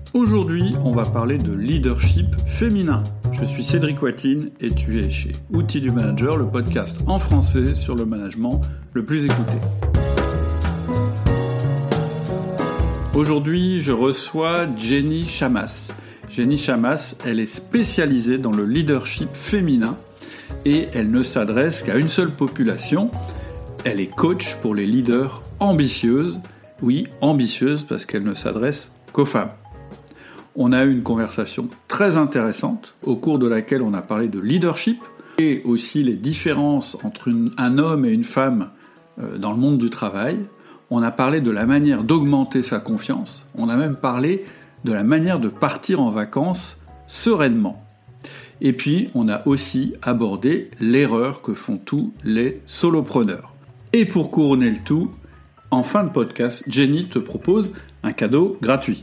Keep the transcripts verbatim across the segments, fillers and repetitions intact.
Aujourd'hui, on va parler de leadership féminin. Je suis Cédric Watine et tu es chez Outils du Manager, le podcast en français sur le management le plus écouté. Aujourd'hui, je reçois Jenny Chamas. Jenny Chamas, elle est spécialisée dans le leadership féminin et elle ne s'adresse qu'à une seule population. Elle est coach pour les leaders ambitieuses. Oui, ambitieuses parce qu'elle ne s'adresse qu'aux femmes. On a eu une conversation très intéressante au cours de laquelle on a parlé de leadership et aussi les différences entre une, un homme et une femme euh, dans le monde du travail. On a parlé de la manière d'augmenter sa confiance. On a même parlé de la manière de partir en vacances sereinement. Et puis, on a aussi abordé l'erreur que font tous les solopreneurs. Et pour couronner le tout, en fin de podcast, Jenny te propose un cadeau gratuit.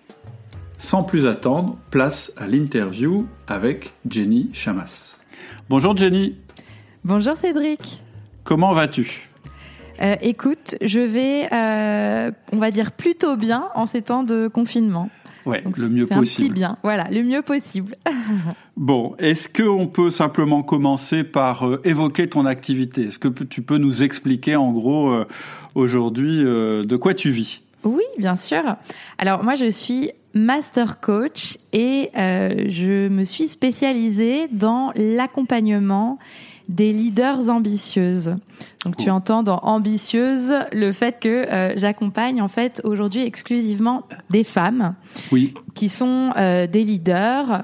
Sans plus attendre, place à l'interview avec Jenny Chamas. Bonjour Jenny. Bonjour Cédric. Comment vas-tu ? euh, Écoute, je vais, euh, on va dire plutôt bien en ces temps de confinement. Ouais, donc le mieux c'est possible. Un petit bien, voilà, le mieux possible. Bon, est-ce qu'on peut simplement commencer par euh, évoquer ton activité ? Est-ce que tu peux nous expliquer en gros euh, aujourd'hui euh, de quoi tu vis ? Oui, bien sûr. Alors moi, je suis master coach et euh, je me suis spécialisée dans l'accompagnement des leaders ambitieuses. Donc oh. Tu entends dans ambitieuse le fait que euh, j'accompagne en fait aujourd'hui exclusivement des femmes oui. qui sont euh, des leaders.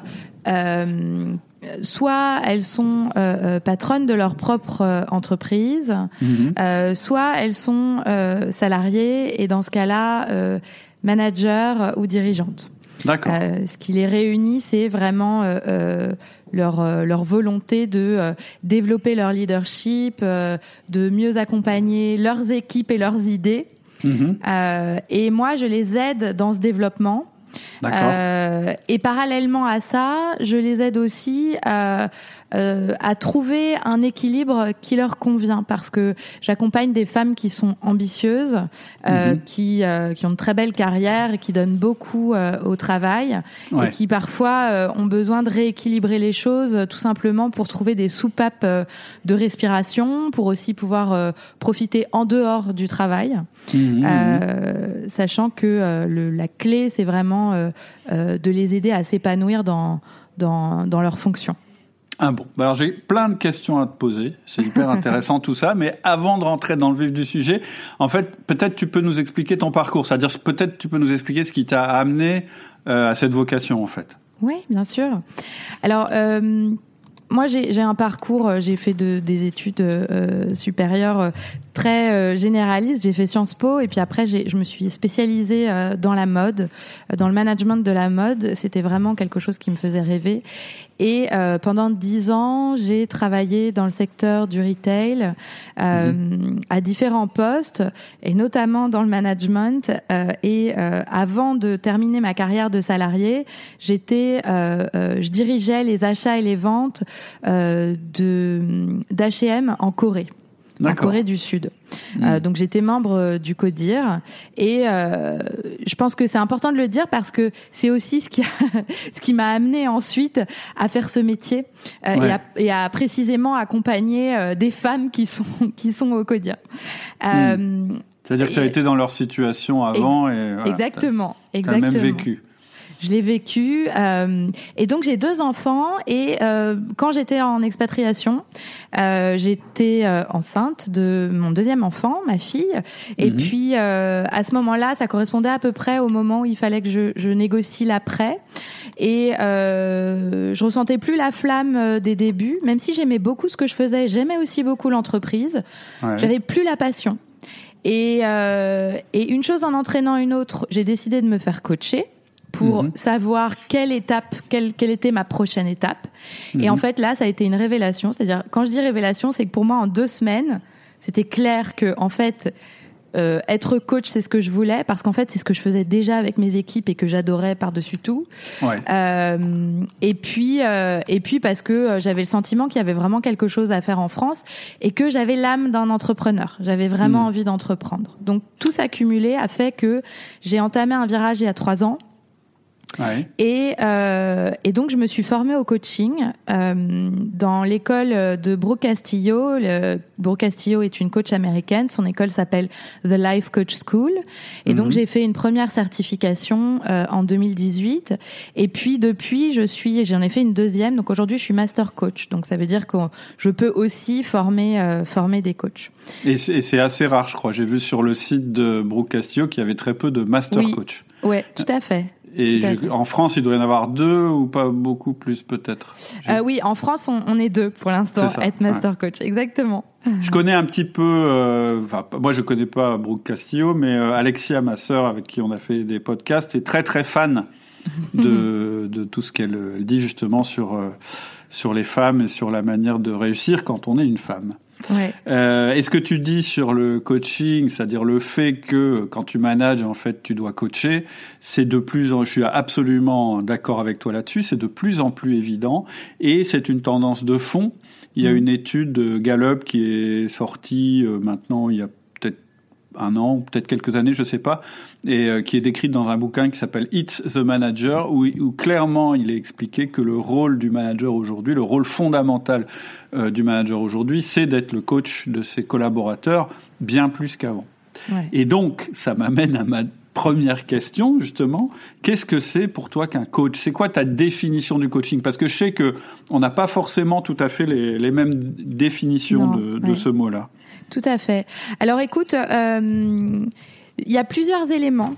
Euh, soit elles sont euh, patronnes de leur propre euh, entreprise, mm-hmm. euh, soit elles sont euh, salariées et dans ce cas-là euh, managers ou dirigeantes. D'accord. Euh, ce qui les réunit, c'est vraiment euh, euh, leur euh, leur volonté de euh, développer leur leadership, euh, de mieux accompagner leurs équipes et leurs idées. Mm-hmm. Euh, et moi, je les aide dans ce développement. D'accord. Euh, et parallèlement à ça, je les aide aussi à, euh, à trouver un équilibre qui leur convient, parce que j'accompagne des femmes qui sont ambitieuses, euh, mm-hmm. qui, euh, qui ont de très belles carrières et qui donnent beaucoup euh, au travail, ouais. et qui parfois euh, ont besoin de rééquilibrer les choses tout simplement pour trouver des soupapes euh, de respiration, pour aussi pouvoir euh, profiter en dehors du travail, mm-hmm. euh, sachant que euh, le, la clé, c'est vraiment Euh, euh, de les aider à s'épanouir dans, dans, dans leurs fonctions. Ah bon, alors j'ai plein de questions à te poser, c'est hyper intéressant tout ça, mais avant de rentrer dans le vif du sujet, en fait, peut-être tu peux nous expliquer ton parcours, c'est-à-dire peut-être tu peux nous expliquer ce qui t'a amené euh, à cette vocation en fait. Oui, bien sûr. Alors, euh, moi j'ai, j'ai un parcours, j'ai fait de, des études euh, supérieures très euh, généraliste. J'ai fait Sciences Po et puis après j'ai, je me suis spécialisée euh, dans la mode, euh, dans le management de la mode. C'était vraiment quelque chose qui me faisait rêver. Et euh, pendant dix ans, j'ai travaillé dans le secteur du retail euh, mmh. à différents postes, et notamment dans le management. Euh, et euh, avant de terminer ma carrière de salarié, j'étais, euh, euh, je dirigeais les achats et les ventes euh, de d'H et M en Corée. D'accord. En Corée du Sud. Mmh. Euh, donc j'étais membre du CODIR et euh, je pense que c'est important de le dire parce que c'est aussi ce qui a, ce qui m'a amené ensuite à faire ce métier euh, ouais. et, à, et à précisément accompagner euh, des femmes qui sont qui sont au CODIR. Euh, mmh. C'est-à-dire que tu as été dans leur situation avant et, et voilà, exactement, t'as, exactement. T'as même vécu. Je l'ai vécu euh, et donc j'ai deux enfants et euh, quand j'étais en expatriation, euh, j'étais euh, enceinte de mon deuxième enfant, ma fille, et mmh. puis euh, à ce moment-là, ça correspondait à peu près au moment où il fallait que je, je négocie l'après et euh, je ressentais plus la flamme des débuts, même si j'aimais beaucoup ce que je faisais, j'aimais aussi beaucoup l'entreprise, ouais. J'avais plus la passion. Et, euh, et une chose en entraînant une autre, j'ai décidé de me faire coacher pour mmh. savoir quelle étape, quelle, quelle était ma prochaine étape. Mmh. Et en fait, là, ça a été une révélation. C'est-à-dire, quand je dis révélation, c'est que pour moi, en deux semaines, c'était clair que, en fait, euh, être coach, c'est ce que je voulais, parce qu'en fait, c'est ce que je faisais déjà avec mes équipes et que j'adorais par-dessus tout. Ouais. Euh, et puis, euh, et puis parce que j'avais le sentiment qu'il y avait vraiment quelque chose à faire en France et que j'avais l'âme d'un entrepreneur. J'avais vraiment mmh. envie d'entreprendre. Donc, tout s'accumulé a fait que j'ai entamé un virage il y a trois ans. Ouais. Et, euh, et donc, je me suis formée au coaching euh, dans l'école de Brooke Castillo. Le, Brooke Castillo est une coach américaine. Son école s'appelle The Life Coach School. Et mm-hmm. donc, j'ai fait une première certification euh, en deux mille dix-huit. Et puis, depuis, je suis, j'en ai fait une deuxième. Donc, aujourd'hui, je suis master coach. Donc, ça veut dire que je peux aussi former, euh, former des coachs. Et c'est, et c'est assez rare, je crois. J'ai vu sur le site de Brooke Castillo qu'il y avait très peu de master oui. coach. Ouais, tout à fait. Et je, en France, il doit y en avoir deux ou pas beaucoup plus peut-être. Euh, oui, en France, on, on est deux pour l'instant, être master ouais. coach, exactement. Je connais un petit peu, euh, enfin, moi je connais pas Brooke Castillo, mais euh, Alexia, ma sœur, avec qui on a fait des podcasts, est très très fan de, de tout ce qu'elle elle dit justement sur, euh, sur les femmes et sur la manière de réussir quand on est une femme. Ouais. Euh, est-ce que tu dis sur le coaching, c'est-à-dire le fait que quand tu manages, en fait, tu dois coacher, c'est de plus en, je suis absolument d'accord avec toi là-dessus, c'est de plus en plus évident et c'est une tendance de fond. Il y a mmh. une étude de Gallup qui est sortie euh, maintenant, il y a peut-être un an, peut-être quelques années, je sais pas, et euh, qui est décrite dans un bouquin qui s'appelle It's the Manager, où, où clairement il est expliqué que le rôle du manager aujourd'hui, le rôle fondamental euh, du manager aujourd'hui, c'est d'être le coach de ses collaborateurs bien plus qu'avant. Ouais. Et donc, ça m'amène à ma première question, justement. Qu'est-ce que c'est pour toi qu'un coach ? C'est quoi ta définition du coaching ? Parce que je sais que on n'a pas forcément tout à fait les, les mêmes définitions non, de, de ouais. ce mot-là. Tout à fait. Alors, écoute, euh, il y a plusieurs éléments.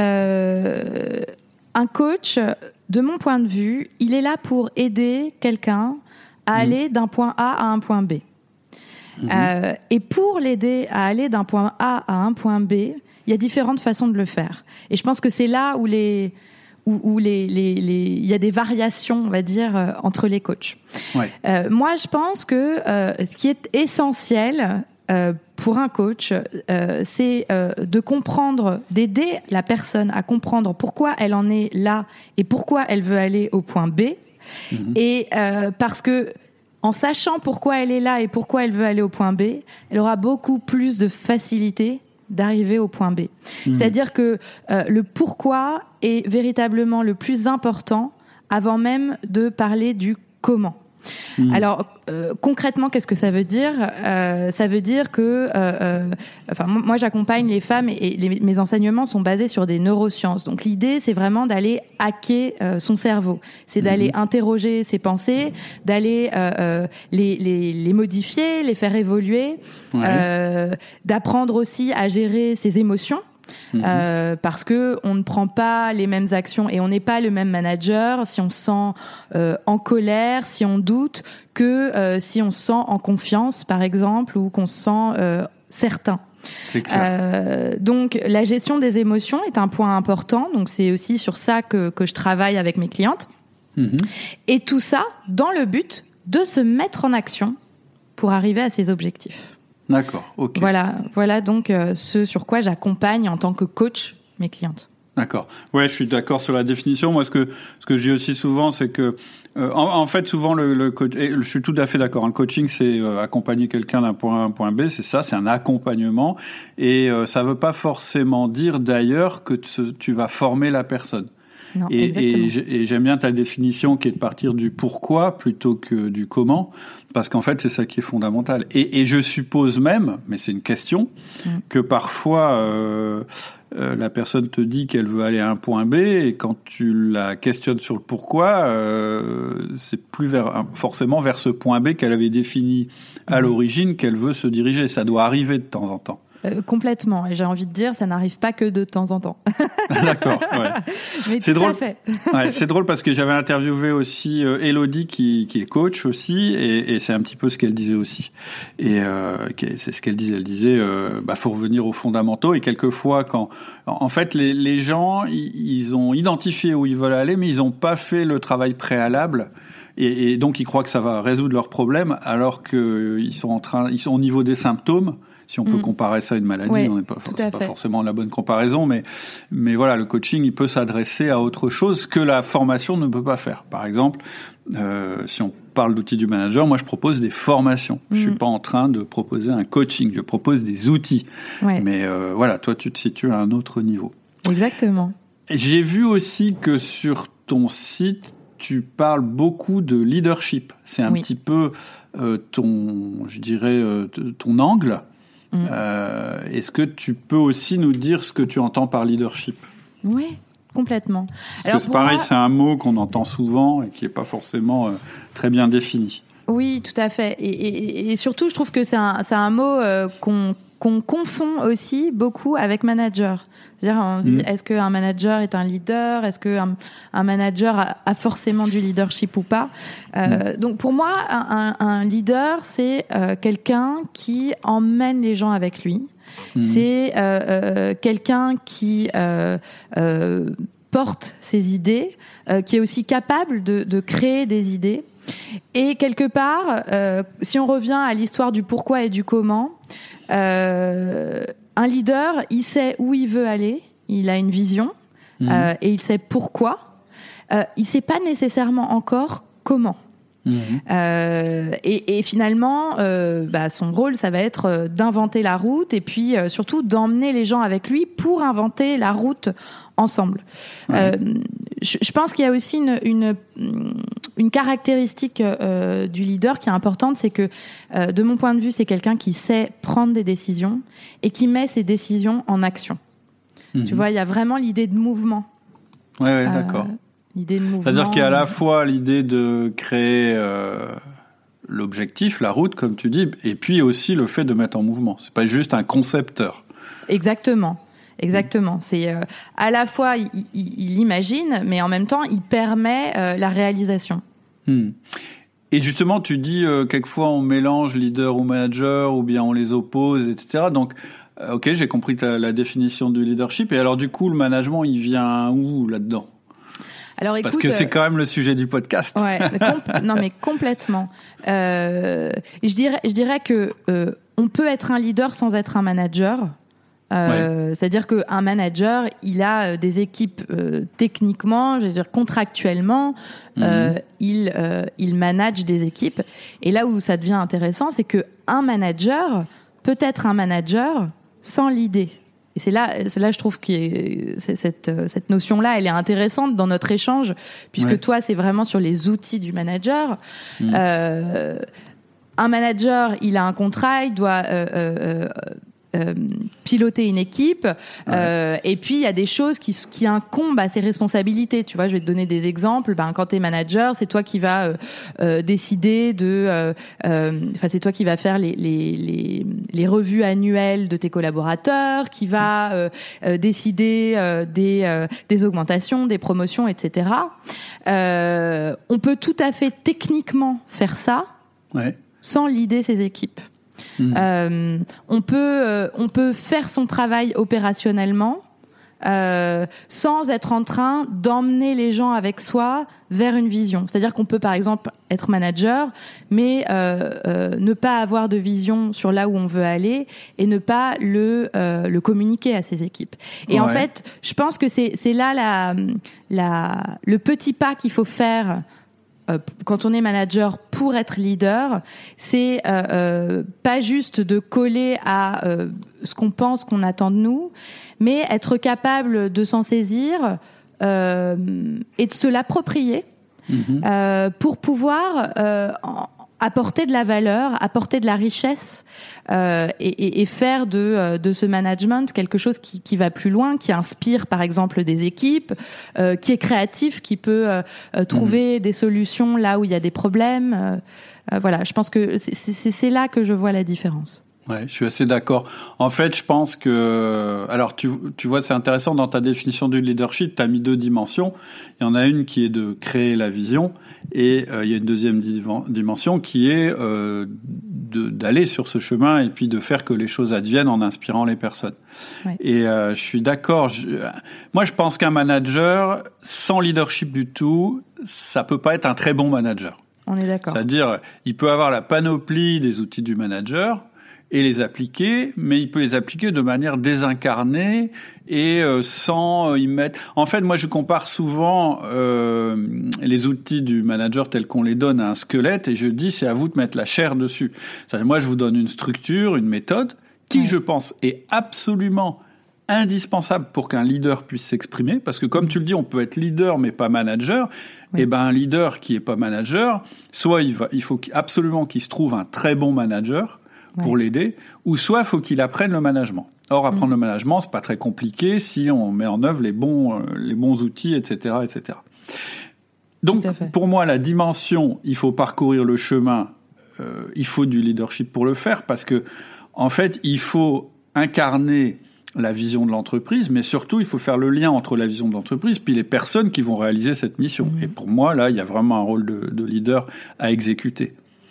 Euh, un coach, de mon point de vue, il est là pour aider quelqu'un à mmh. aller d'un point A à un point B. Mmh. Euh, et pour l'aider à aller d'un point A à un point B, il y a différentes façons de le faire. Et je pense que c'est là où les où, où les, les, les, il y a des variations, on va dire, euh, entre les coachs. Ouais. Euh, moi, je pense que euh, ce qui est essentiel euh, pour un coach, euh, c'est euh, de comprendre, d'aider la personne à comprendre pourquoi elle en est là et pourquoi elle veut aller au point B. Mmh. Et euh, parce que en sachant pourquoi elle est là et pourquoi elle veut aller au point B, elle aura beaucoup plus de facilité d'arriver au point B. Mmh. C'est-à-dire que euh, le pourquoi est véritablement le plus important avant même de parler du comment. Mmh. Alors euh, concrètement, qu'est-ce que ça veut dire ? euh, Ça veut dire que, euh, euh, enfin moi j'accompagne les femmes et, et les, mes enseignements sont basés sur des neurosciences. Donc l'idée c'est vraiment d'aller hacker euh, son cerveau, c'est mmh. d'aller interroger ses pensées, d'aller euh, euh, les, les, les modifier, les faire évoluer, ouais. euh, d'apprendre aussi à gérer ses émotions. Mmh. Euh, parce que on ne prend pas les mêmes actions et on n'est pas le même manager si on se sent euh, en colère, si on doute, que euh, si on se sent en confiance, par exemple, ou qu'on se sent euh, certain. C'est clair. Euh, donc la gestion des émotions est un point important. Donc c'est aussi sur ça que que je travaille avec mes clientes. Mmh. Et tout ça dans le but de se mettre en action pour arriver à ses objectifs. D'accord, ok. Voilà, voilà donc euh, ce sur quoi j'accompagne en tant que coach mes clientes. D'accord. Ouais, je suis d'accord sur la définition. Moi, ce que ce que je dis aussi souvent, c'est que euh, en, en fait, souvent le, le coach. Et je suis tout à fait d'accord. Le coaching, c'est euh, accompagner quelqu'un d'un point A à un point B. C'est ça, c'est un accompagnement. Et euh, ça veut pas forcément dire d'ailleurs que tu, tu vas former la personne. Non, et, exactement. et, et j'aime bien ta définition qui est de partir du pourquoi plutôt que du comment, parce qu'en fait c'est ça qui est fondamental. Et, et je suppose même, mais c'est une question, mmh. que parfois euh, euh, la personne te dit qu'elle veut aller à un point B et quand tu la questionnes sur le pourquoi, euh, c'est plus vers, forcément vers ce point B qu'elle avait défini à mmh. l'origine qu'elle veut se diriger. Ça doit arriver de temps en temps. Euh, complètement. Et j'ai envie de dire, ça n'arrive pas que de temps en temps. D'accord. Ouais. Mais c'est tout drôle. à fait. Ouais, c'est drôle parce que j'avais interviewé aussi euh, Elodie qui, qui est coach aussi, et, et c'est un petit peu ce qu'elle disait aussi. Et euh, c'est ce qu'elle disait. Elle disait, euh, bah faut revenir aux fondamentaux. Et quelquefois, quand, en fait, les, les gens, ils, ils ont identifié où ils veulent aller, mais ils n'ont pas fait le travail préalable. Et, et donc, ils croient que ça va résoudre leurs problèmes, alors que ils sont en train, ils sont au niveau des symptômes. Si on peut mmh. comparer ça à une maladie, oui, on n'est pas, c'est pas forcément la bonne comparaison, mais, mais voilà, le coaching, il peut s'adresser à autre chose que la formation ne peut pas faire. Par exemple, euh, si on parle d'outils du manager, moi je propose des formations. Mmh. Je suis pas en train de proposer un coaching, je propose des outils. Ouais. Mais euh, voilà, toi tu te situes à un autre niveau. Exactement. J'ai vu aussi que sur ton site, tu parles beaucoup de leadership. C'est un oui. petit peu euh, ton, je dirais, euh, ton angle. Mmh. Euh, est-ce que tu peux aussi nous dire ce que tu entends par leadership ? Oui, complètement. Parce Alors, que c'est pareil, moi, c'est un mot qu'on entend souvent et qui n'est pas forcément euh, très bien défini. Oui, tout à fait. Et, et, et surtout, je trouve que c'est un, c'est un mot euh, qu'on, qu'on confond aussi beaucoup avec manager. C'est-à-dire, on se dit, mmh. est-ce qu'un manager est un leader ? Est-ce qu'un un manager a, a forcément du leadership ou pas ? euh, mmh. Donc, pour moi, un, un leader, c'est euh, quelqu'un qui emmène les gens avec lui. Mmh. C'est euh, euh, quelqu'un qui euh, euh, porte ses idées, euh, qui est aussi capable de, de créer des idées. Et quelque part, euh, si on revient à l'histoire du pourquoi et du comment, euh, un leader, il sait où il veut aller, il a une vision, mmh. euh, et il sait pourquoi. Euh, il sait pas nécessairement encore comment. Mmh. Euh, et, et finalement, euh, bah, son rôle, ça va être d'inventer la route et puis euh, surtout d'emmener les gens avec lui pour inventer la route ensemble. Mmh. Euh, je, je pense qu'il y a aussi une, une, une caractéristique euh, du leader qui est importante, c'est que, euh, de mon point de vue, c'est quelqu'un qui sait prendre des décisions et qui met ses décisions en action. Mmh. Tu vois, il y a vraiment l'idée de mouvement. Ouais, ouais, euh, d'accord. L'idée de mouvement. C'est-à-dire qu'il y a à la fois l'idée de créer euh, l'objectif, la route, comme tu dis, et puis aussi le fait de mettre en mouvement. C'est pas juste un concepteur. Exactement. Exactement. C'est euh, à la fois il, il, il imagine, mais en même temps il permet euh, la réalisation. Hmm. Et justement, tu dis euh, quelquefois on mélange leader ou manager, ou bien on les oppose, et cetera. Donc, euh, ok, j'ai compris la, la définition du leadership. Et alors du coup, le management, il vient où là-dedans ? Alors, écoute, parce que c'est quand même le sujet du podcast. Ouais, comp- non mais complètement. Euh, je dirais, je dirais que euh, on peut être un leader sans être un manager. Euh, ouais. C'est-à-dire qu'un manager, il a des équipes euh, techniquement, je veux dire contractuellement, mmh. euh, il euh, il manage des équipes. Et là où ça devient intéressant, c'est que un manager peut être un manager sans l'idée. Et c'est là, c'est là, je trouve que c'est cette cette notion-là, elle est intéressante dans notre échange, puisque ouais. toi, c'est vraiment sur les outils du manager. Mmh. Euh, un manager, il a un contrat, il doit euh, euh, euh, piloter une équipe, ouais. euh, et puis il y a des choses qui qui incombent à ses responsabilités. Tu vois, je vais te donner des exemples. Ben, quand t'es manager, c'est toi qui vas euh, euh, décider de, euh, euh, enfin c'est toi qui vas faire les les les les revues annuelles de tes collaborateurs, qui va euh, euh, décider euh, des euh, des augmentations, des promotions, et cetera. Euh, on peut tout à fait techniquement faire ça, ouais. sans leader ses équipes. Mmh. Euh, on peut euh, on peut faire son travail opérationnellement euh, sans être en train d'emmener les gens avec soi vers une vision. C'est-à-dire qu'on peut par exemple être manager, mais euh, euh, ne pas avoir de vision sur là où on veut aller et ne pas le euh, le communiquer à ses équipes. Et ouais. en fait, je pense que c'est c'est là la la le petit pas qu'il faut faire. Euh, quand on est manager pour être leader, c'est euh, euh, pas juste de coller à euh, ce qu'on pense qu'on attend de nous, mais être capable de s'en saisir euh, et de se l'approprier mmh. euh, pour pouvoir euh, en, apporter de la valeur, apporter de la richesse euh, et, et, et faire de, de ce management quelque chose qui, qui va plus loin, qui inspire par exemple des équipes, euh, qui est créatif, qui peut euh, trouver mmh. des solutions là où il y a des problèmes. Euh, voilà, je pense que c'est, c'est, c'est là que je vois la différence. Ouais, je suis assez d'accord. En fait, je pense que, alors tu, tu vois, c'est intéressant dans ta définition du leadership, tu as mis deux dimensions. Il y en a une qui est de créer la vision et euh, il y a une deuxième dimension qui est euh, de, d'aller sur ce chemin et puis de faire que les choses adviennent en inspirant les personnes. Ouais. Et euh, je suis d'accord. Je, moi, je pense qu'un manager sans leadership du tout, ça peut pas être un très bon manager. On est d'accord. C'est-à-dire, il peut avoir la panoplie des outils du manager et les appliquer, mais il peut les appliquer de manière désincarnée et euh, sans y mettre... En fait, moi, je compare souvent euh, les outils du manager tels qu'on les donne à un squelette et je dis, c'est à vous de mettre la chair dessus. C'est-à-dire, moi, je vous donne une structure, une méthode qui, ouais. je pense, est absolument indispensable pour qu'un leader puisse s'exprimer, parce que comme tu le dis, on peut être leader mais pas manager. Oui. Et ben un leader qui est pas manager, soit il va, il faut absolument qu'il se trouve un très bon manager pour ouais. l'aider, ou soit il faut qu'il apprenne le management. Or, apprendre mmh. le management, c'est pas très compliqué si on met en œuvre les bons, euh, les bons outils, et cetera, et cetera. Donc, pour moi, la dimension, il faut parcourir le chemin, euh, il faut du leadership pour le faire, parce que, en fait, il faut incarner la vision de l'entreprise, mais surtout, il faut faire le lien entre la vision de l'entreprise puis les personnes qui vont réaliser cette mission. Mmh. Et pour moi, là, il y a vraiment un rôle de, de leader à exécuter.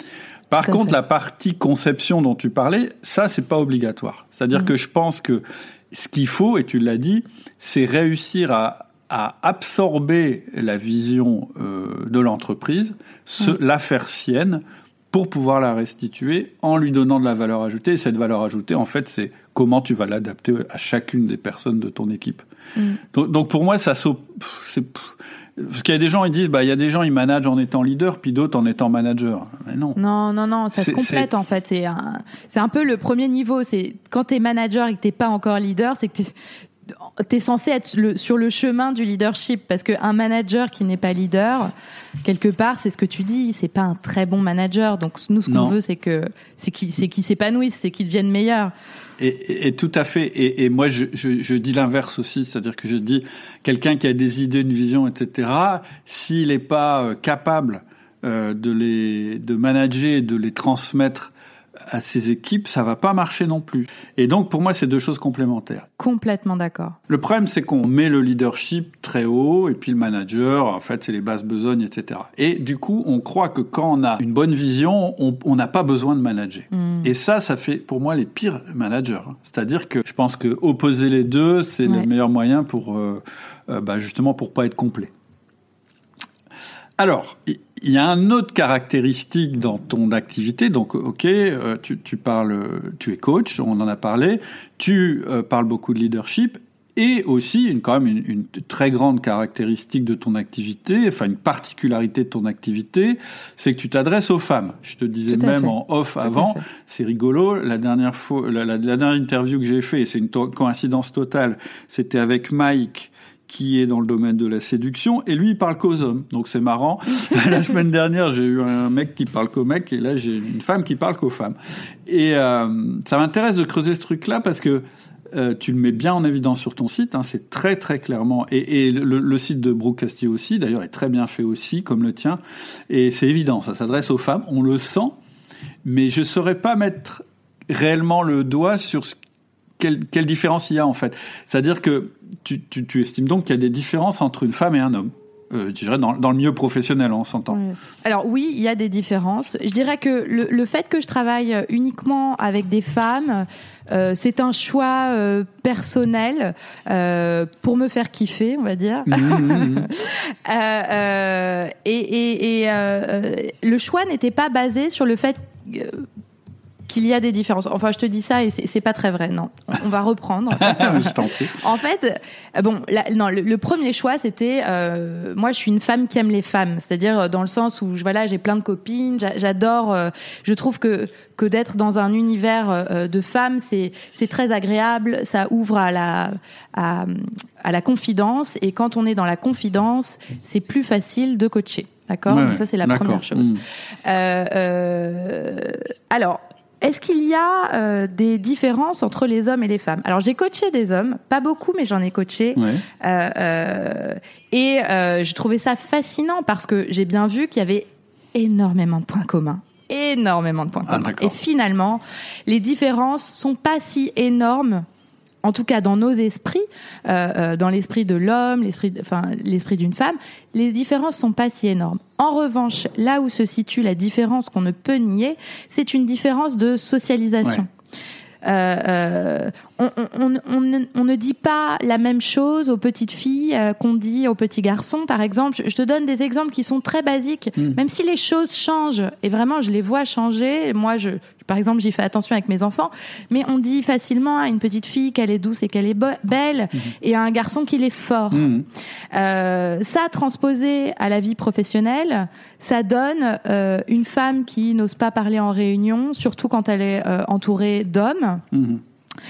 Par contre, fait. la partie conception dont tu parlais, ça, c'est pas obligatoire. C'est-à-dire mmh. que je pense que ce qu'il faut, et tu l'as dit, c'est réussir à, à absorber la vision euh, de l'entreprise, se, mmh. la faire sienne, pour pouvoir la restituer en lui donnant de la valeur ajoutée. Et cette valeur ajoutée, en fait, c'est comment tu vas l'adapter à chacune des personnes de ton équipe. Mmh. Donc, donc, pour moi, ça... C'est, parce qu'il y a des gens, ils disent, bah, il y a des gens, ils managent en étant leader, puis d'autres en étant manager. Mais non. Non, non, non, ça c'est, se complète, c'est... en fait. C'est un, c'est un peu le premier niveau. C'est quand t'es manager et que t'es pas encore leader, c'est que t'es, t'es censé être le, sur le chemin du leadership, parce qu'un manager qui n'est pas leader, quelque part, c'est ce que tu dis, c'est pas un très bon manager. Donc nous, ce qu'on non. veut, c'est que c'est qu'il, c'est qu'il s'épanouisse, c'est qu'il devienne meilleur. Et, et, et tout à fait. Et, et moi, je, je, je dis l'inverse aussi, c'est-à-dire que je dis quelqu'un qui a des idées, une vision, et cetera. S'il n'est pas capable euh, de les de manager, de les transmettre à ses équipes, ça va pas marcher non plus. Et donc, pour moi, c'est deux choses complémentaires. Complètement d'accord. Le problème, c'est qu'on met le leadership très haut, et puis le manager, en fait, c'est les basses besognes, et cetera. Et du coup, on croit que quand on a une bonne vision, on n'a pas besoin de manager. Mmh. Et ça, ça fait, pour moi, les pires managers. C'est-à-dire que je pense que opposer les deux, c'est ouais. le meilleur moyen pour, euh, euh, bah, justement, pour pas être complet. Alors, il y a une autre caractéristique dans ton activité. Donc, ok, euh, tu, tu parles, tu es coach, on en a parlé. Tu euh, parles beaucoup de leadership, et aussi une quand même une, une très grande caractéristique de ton activité, enfin une particularité de ton activité, c'est que tu t'adresses aux femmes. Je te disais même fait. en off Tout avant, c'est rigolo. La dernière fois, la, la, la dernière interview que j'ai fait, et c'est une to- coïncidence totale, c'était avec Mike, qui est dans le domaine de la séduction, et lui, il parle qu'aux hommes. Donc, c'est marrant. La semaine dernière, j'ai eu un mec qui parle qu'aux mecs, et là, j'ai une femme qui parle qu'aux femmes. Et euh, ça m'intéresse de creuser ce truc-là, parce que euh, tu le mets bien en évidence sur ton site, hein, c'est très, très clairement... Et, et le, le site de Brooke Castillo aussi, d'ailleurs, est très bien fait aussi, comme le tien. Et c'est évident, ça s'adresse aux femmes, on le sent, mais je ne saurais pas mettre réellement le doigt sur ce Quelle, quelle différence il y a, en fait. C'est-à-dire que tu, tu, tu estimes donc qu'il y a des différences entre une femme et un homme. Euh, je dirais dans, dans le milieu professionnel, on s'entend. Oui. Alors oui, il y a des différences. Je dirais que le, le fait que je travaille uniquement avec des femmes, euh, c'est un choix euh, personnel euh, pour me faire kiffer, on va dire. Mmh, mmh. euh, euh, et et, et euh, le choix n'était pas basé sur le fait... Euh, qu'il y a des différences. Enfin, je te dis ça et c'est, c'est pas très vrai, non. On, on va reprendre. Je t'en prie. En fait, bon, la, non, le, le premier choix, c'était, euh, moi, je suis une femme qui aime les femmes, c'est-à-dire dans le sens où, voilà, j'ai plein de copines, j'a, j'adore, euh, je trouve que que d'être dans un univers euh, de femmes, c'est c'est très agréable, ça ouvre à la à, à la confidence, et quand on est dans la confidence, c'est plus facile de coacher. D'accord ? Ouais, donc ça, c'est la d'accord. première chose. Mmh. Euh, euh, alors. Est-ce qu'il y a euh, des différences entre les hommes et les femmes ? Alors, j'ai coaché des hommes, pas beaucoup, mais j'en ai coaché. Ouais. Euh, euh, et euh, je trouvais ça fascinant parce que j'ai bien vu qu'il y avait énormément de points communs. Énormément de points ah, communs. D'accord. Et finalement, les différences sont pas si énormes, en tout cas dans nos esprits, euh, euh, dans l'esprit de l'homme, l'esprit, enfin l'esprit d'une femme, les différences sont pas si énormes. En revanche, là où se situe la différence qu'on ne peut nier, c'est une différence de socialisation. Ouais. Euh, euh, on, on, on, on ne dit pas la même chose aux petites filles euh, qu'on dit aux petits garçons, par exemple. Je te donne des exemples qui sont très basiques, mmh. même si les choses changent, et vraiment je les vois changer. Moi, je, par exemple, j'y fais attention avec mes enfants, mais on dit facilement à une petite fille qu'elle est douce et qu'elle est bo- belle, mmh. et à un garçon qu'il est fort. Mmh. Euh, ça, transposé à la vie professionnelle, ça donne euh, une femme qui n'ose pas parler en réunion, surtout quand elle est euh, entourée d'hommes. Mmh.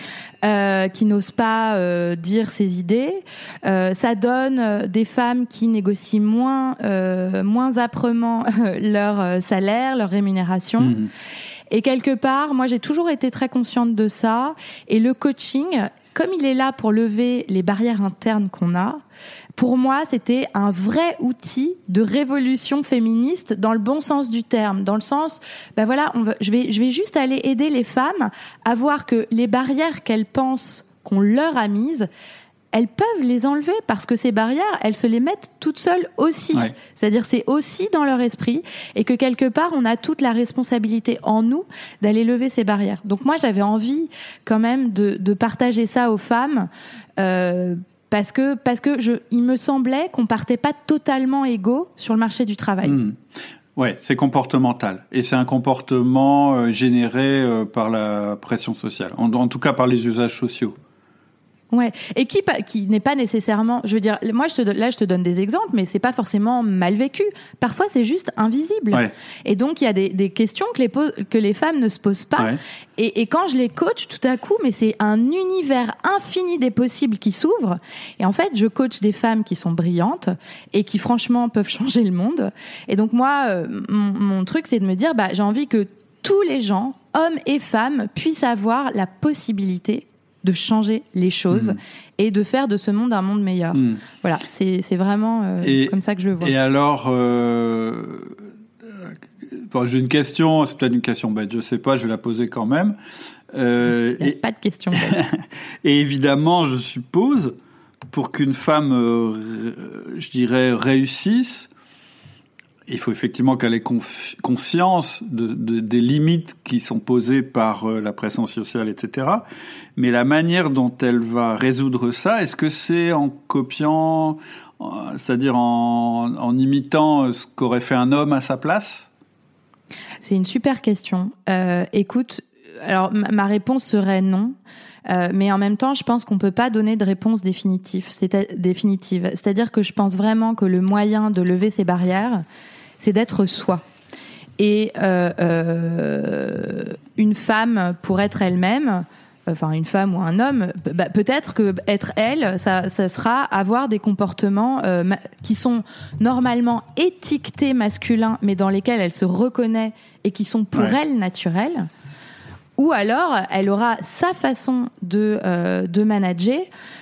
euh, qui n'osent pas euh, dire ses idées. Euh, ça donne euh, des femmes qui négocient moins, euh, moins âprement leur euh, salaire, leur rémunération. Mmh. Et quelque part, moi, j'ai toujours été très consciente de ça. Et le coaching, comme il est là pour lever les barrières internes qu'on a, pour moi, c'était un vrai outil de révolution féministe dans le bon sens du terme, dans le sens, ben voilà, on va, je vais, je vais juste aller aider les femmes à voir que les barrières qu'elles pensent qu'on leur a mises, elles peuvent les enlever parce que ces barrières, elles se les mettent toutes seules aussi. Ouais. C'est-à-dire, c'est aussi dans leur esprit et que quelque part, on a toute la responsabilité en nous d'aller lever ces barrières. Donc moi, j'avais envie quand même de, de partager ça aux femmes. Euh, Parce que, parce que je, il me semblait qu'on partait pas totalement égaux sur le marché du travail. Mmh. Ouais, c'est comportemental. Et c'est un comportement euh, généré euh, par la pression sociale. En, en tout cas, par les usages sociaux. Ouais, et qui qui n'est pas nécessairement, je veux dire, moi je te là je te donne des exemples, mais c'est pas forcément mal vécu. Parfois c'est juste invisible. Ouais. Et donc il y a des des questions que les que les femmes ne se posent pas. Ouais. Et et quand je les coach, tout à coup, mais c'est un univers infini des possibles qui s'ouvre. Et en fait, je coach des femmes qui sont brillantes et qui franchement peuvent changer le monde. Et donc moi, euh, mon, mon truc c'est de me dire, bah j'ai envie que tous les gens, hommes et femmes, puissent avoir la possibilité de changer les choses mmh. et de faire de ce monde un monde meilleur. Mmh. Voilà, c'est, c'est vraiment euh, et, comme ça que je le vois. Et alors, euh, bon, j'ai une question, c'est peut-être une question bête, je sais pas, je vais la poser quand même. Euh, Il n'y a et, pas de question bête. Et évidemment, je suppose, pour qu'une femme, euh, je dirais, réussisse, il faut effectivement qu'elle ait conf- conscience de, de, des limites qui sont posées par euh, la pression sociale, et cetera. Mais la manière dont elle va résoudre ça, est-ce que c'est en copiant, euh, c'est-à-dire en, en imitant ce qu'aurait fait un homme à sa place ? C'est une super question. Euh, écoute, alors ma, ma réponse serait non. Euh, mais en même temps, je pense qu'on peut pas donner de réponse définitive. C'est définitive. C'est-à-dire que je pense vraiment que le moyen de lever ces barrières, c'est d'être soi. Et euh, euh, une femme, pour être elle-même, enfin une femme ou un homme, bah, peut-être que être elle, ça, ça sera avoir des comportements euh, ma- qui sont normalement étiquetés masculins, mais dans lesquels elle se reconnaît et qui sont pour ouais. elle naturels. Ou alors, elle aura sa façon de, euh, de manager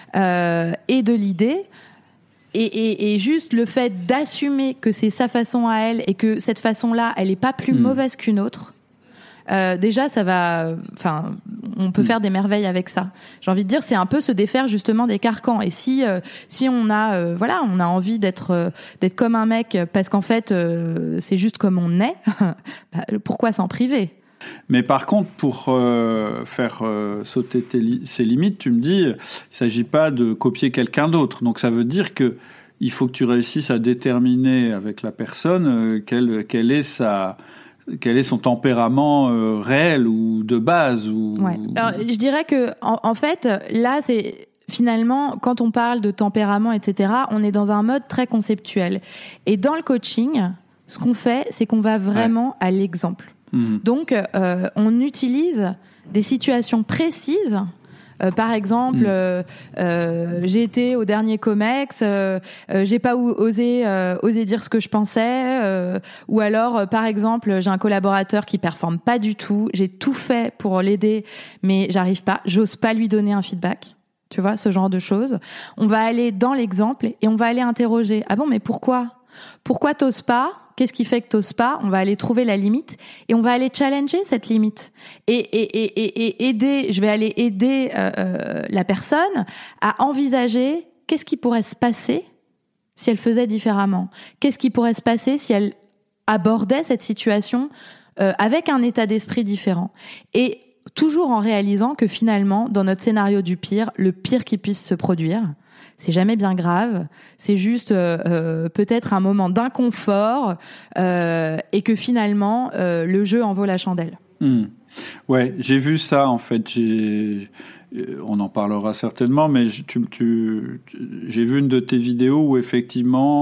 euh, et de l'idée. Et, et, et juste le fait d'assumer que c'est sa façon à elle et que cette façon-là, elle est pas plus mmh. mauvaise qu'une autre. Euh, déjà, ça va. Enfin, on peut mmh. faire des merveilles avec ça. J'ai envie de dire, c'est un peu se défaire justement des carcans. Et si, euh, si on a, euh, voilà, on a envie d'être, euh, d'être comme un mec parce qu'en fait, euh, c'est juste comme on est. Bah, pourquoi s'en priver ? Mais par contre, pour euh, faire euh, sauter tes li- ces limites, tu me dis, il ne s'agit pas de copier quelqu'un d'autre. Donc ça veut dire que il faut que tu réussisses à déterminer avec la personne euh, quel, quel est sa, quel est son tempérament euh, réel ou de base. Ou... Ouais. Alors, je dirais que en, en fait, là, c'est finalement quand on parle de tempérament, et cetera, on est dans un mode très conceptuel. Et dans le coaching, ce qu'on fait, c'est qu'on va vraiment ouais. à l'exemple. Mmh. Donc, euh, on utilise des situations précises. Euh, par exemple, mmh. euh, euh, j'ai été au dernier Comex, euh, euh, j'ai pas osé euh, osé dire ce que je pensais, euh, ou alors, euh, par exemple, j'ai un collaborateur qui performe pas du tout, j'ai tout fait pour l'aider, mais j'arrive pas, j'ose pas lui donner un feedback. Tu vois, ce genre de choses. On va aller dans l'exemple et on va aller interroger. Ah bon, mais pourquoi ? Pourquoi t'oses pas ? Qu'est-ce qui fait que t'oses pas ? On va aller trouver la limite et on va aller challenger cette limite et, et, et, et, et aider. Je vais aller aider euh, la personne à envisager qu'est-ce qui pourrait se passer si elle faisait différemment. Qu'est-ce qui pourrait se passer si elle abordait cette situation euh, avec un état d'esprit différent. Et toujours en réalisant que finalement, dans notre scénario du pire, le pire qui puisse se produire, c'est jamais bien grave, c'est juste euh, euh, peut-être un moment d'inconfort euh, et que finalement euh, le jeu en vaut la chandelle. Mmh. Ouais, j'ai vu ça en fait. J'ai, on en parlera certainement, mais tu, tu, tu, j'ai vu une de tes vidéos où effectivement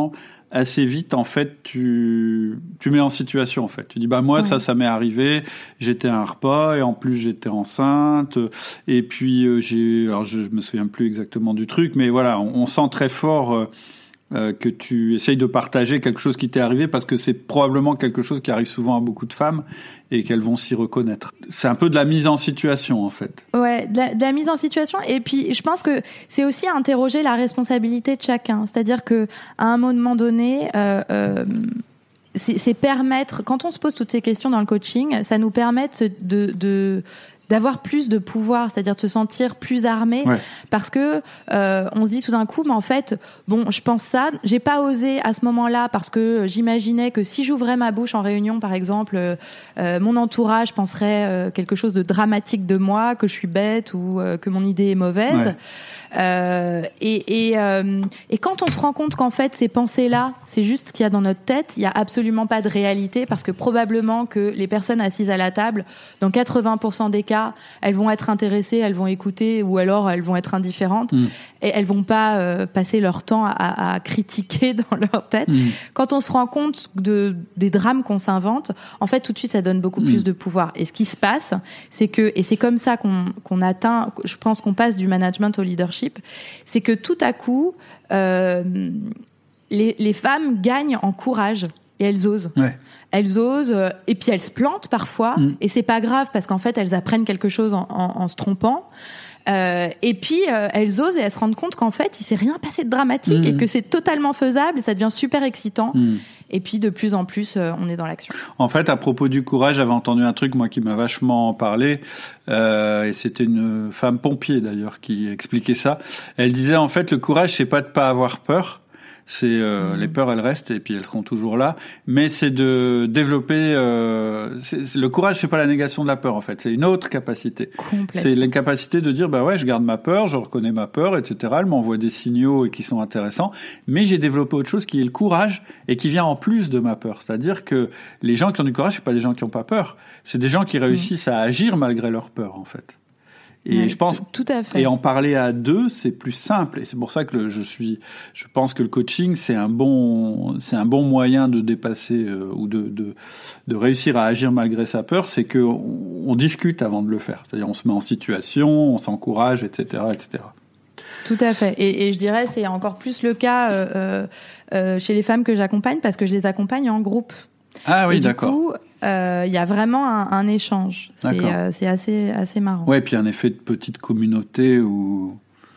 assez vite, en fait, tu, tu mets en situation, en fait. Tu dis, bah, moi, ouais. ça, ça m'est arrivé. J'étais à un repas et en plus, j'étais enceinte. Et puis, euh, j'ai, alors, je, je me souviens plus exactement du truc, mais voilà, on, on sent très fort, euh, euh, que tu essayes de partager quelque chose qui t'est arrivé parce que c'est probablement quelque chose qui arrive souvent à beaucoup de femmes et qu'elles vont s'y reconnaître. C'est un peu de la mise en situation, en fait. Ouais, de la, de la mise en situation. Et puis, je pense que c'est aussi interroger la responsabilité de chacun. C'est-à-dire que à un moment donné, euh, euh, c'est, c'est permettre, quand on se pose toutes ces questions dans le coaching, ça nous permet de, de, de d'avoir plus de pouvoir, c'est-à-dire de se sentir plus armé, ouais. parce que euh, on se dit tout d'un coup, mais en fait, bon, je pense ça, j'ai pas osé à ce moment-là parce que j'imaginais que si j'ouvrais ma bouche en réunion, par exemple, euh, mon entourage penserait euh, quelque chose de dramatique de moi, que je suis bête ou euh, que mon idée est mauvaise. Ouais. Euh, et, et, euh, et quand on se rend compte qu'en fait ces pensées-là, c'est juste ce qu'il y a dans notre tête, il y a absolument pas de réalité parce que probablement que les personnes assises à la table, dans quatre-vingts pour cent des cas, elles vont être intéressées, elles vont écouter ou alors elles vont être indifférentes mmh. et elles vont pas euh, passer leur temps à, à critiquer dans leur tête. Mmh. Quand on se rend compte de des drames qu'on s'invente, en fait tout de suite ça donne beaucoup mmh. plus de pouvoir. Et ce qui se passe, c'est que et c'est comme ça qu'on qu'on atteint, je pense qu'on passe du management au leadership. C'est que tout à coup, euh, les, les femmes gagnent en courage et elles osent. Ouais. Elles osent euh, et puis elles se plantent parfois mmh. et c'est pas grave parce qu'en fait elles apprennent quelque chose en, en, en se trompant. Euh, et puis euh, elles osent et elles se rendent compte qu'en fait il s'est rien passé de dramatique mmh. et que c'est totalement faisable et ça devient super excitant. Mmh. Et puis de plus en plus euh, on est dans l'action. En fait, à propos du courage, j'avais entendu un truc moi qui m'a vachement parlé euh, et c'était une femme pompier d'ailleurs qui expliquait ça. Elle disait en fait le courage c'est pas de pas avoir peur. C'est euh, mmh. les peurs elles restent et puis elles seront toujours là, mais c'est de développer euh, c'est, c'est, le courage c'est pas la négation de la peur en fait, c'est une autre capacité. C'est la capacité de dire bah ouais je garde ma peur, je reconnais ma peur, et cetera. Elle m'envoie des signaux et qui sont intéressants, mais j'ai développé autre chose qui est le courage et qui vient en plus de ma peur. C'est-à-dire que les gens qui ont du courage c'est pas des gens qui ont pas peur, c'est des gens qui réussissent mmh. à agir malgré leur peur en fait. Et oui, je pense, tout à fait. Et en parler à deux, c'est plus simple. Et c'est pour ça que le, je suis, je pense que le coaching, c'est un bon, c'est un bon moyen de dépasser euh, ou de, de, de réussir à agir malgré sa peur. C'est que on, on discute avant de le faire. C'est-à-dire, on se met en situation, on s'encourage, et cetera, et cetera. Tout à fait. Et, et je dirais, c'est encore plus le cas euh, euh, chez les femmes que j'accompagne parce que je les accompagne en groupe. Ah oui, et d'accord. Du coup, il euh, y a vraiment un, un échange. C'est, euh, c'est assez, assez marrant. Ouais, et puis un effet de petite communauté où.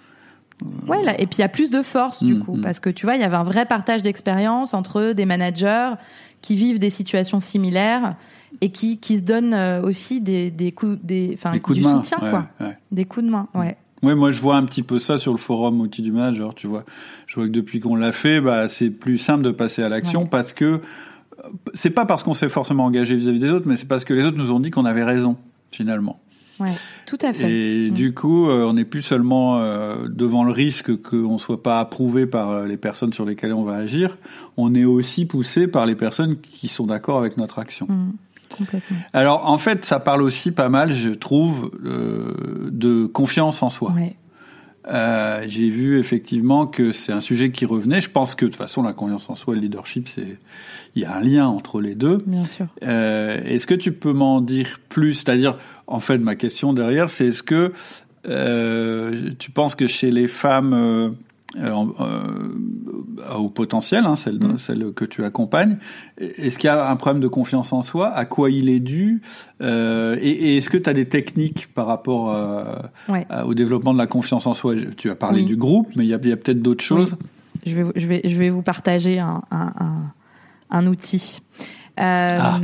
Euh... Ouais, là, et puis il y a plus de force du mmh, coup, mmh. parce que tu vois, il y avait un vrai partage d'expérience entre des managers qui vivent des situations similaires et qui, qui se donnent aussi des, des coups, des, enfin, coups du de main, soutien, ouais, quoi. Ouais. Des coups de main, ouais. Ouais, moi je vois un petit peu ça sur le forum Outils du Manager, tu vois. Je vois que depuis qu'on l'a fait, bah c'est plus simple de passer à l'action ouais. parce que c'est pas parce qu'on s'est forcément engagé vis-à-vis des autres, mais c'est parce que les autres nous ont dit qu'on avait raison, finalement. Ouais, tout à fait. Et mmh. du coup, euh, on n'est plus seulement euh, devant le risque qu'on ne soit pas approuvé par les personnes sur lesquelles on va agir, on est aussi poussé par les personnes qui sont d'accord avec notre action. Mmh. Complètement. Alors, en fait, ça parle aussi pas mal, je trouve, euh, de confiance en soi. Ouais. Euh, j'ai vu effectivement que c'est un sujet qui revenait. Je pense que de toute façon, la confiance en soi et le leadership, c'est il y a un lien entre les deux. Bien sûr. Euh, est-ce que tu peux m'en dire plus ? C'est-à-dire, en fait, ma question derrière, c'est est-ce que euh, tu penses que chez les femmes euh, euh, euh, au potentiel, hein, celles, mmh. celles que tu accompagnes, est-ce qu'il y a un problème de confiance en soi ? À quoi il est dû ? euh, et, et est-ce que tu as des techniques par rapport euh, ouais. à, au développement de la confiance en soi ? Tu as parlé oui. du groupe, mais il y a, il y a peut-être d'autres choses. Oui. Je vais, je vais, je vais vous partager un, un, un, un outil. Euh, ah.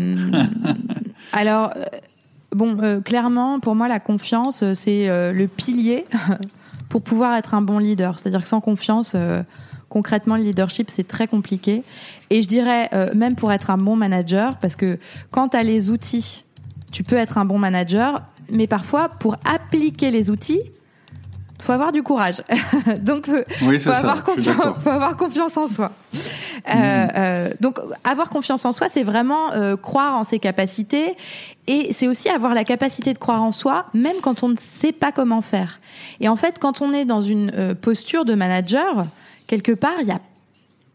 alors, bon, euh, clairement, pour moi, la confiance, c'est euh, le pilier pour pouvoir être un bon leader. C'est-à-dire que sans confiance, euh, concrètement, le leadership, c'est très compliqué. Et je dirais, euh, même pour être un bon manager, parce que quand tu as les outils, tu peux être un bon manager, mais parfois, pour appliquer les outils, il faut avoir du courage. Donc, il oui, faut, avoir faut avoir confiance en soi. Mmh. Euh, euh, donc, avoir confiance en soi, c'est vraiment euh, croire en ses capacités. Et c'est aussi avoir la capacité de croire en soi, même quand on ne sait pas comment faire. Et en fait, quand on est dans une euh, posture de manager, quelque part, il y a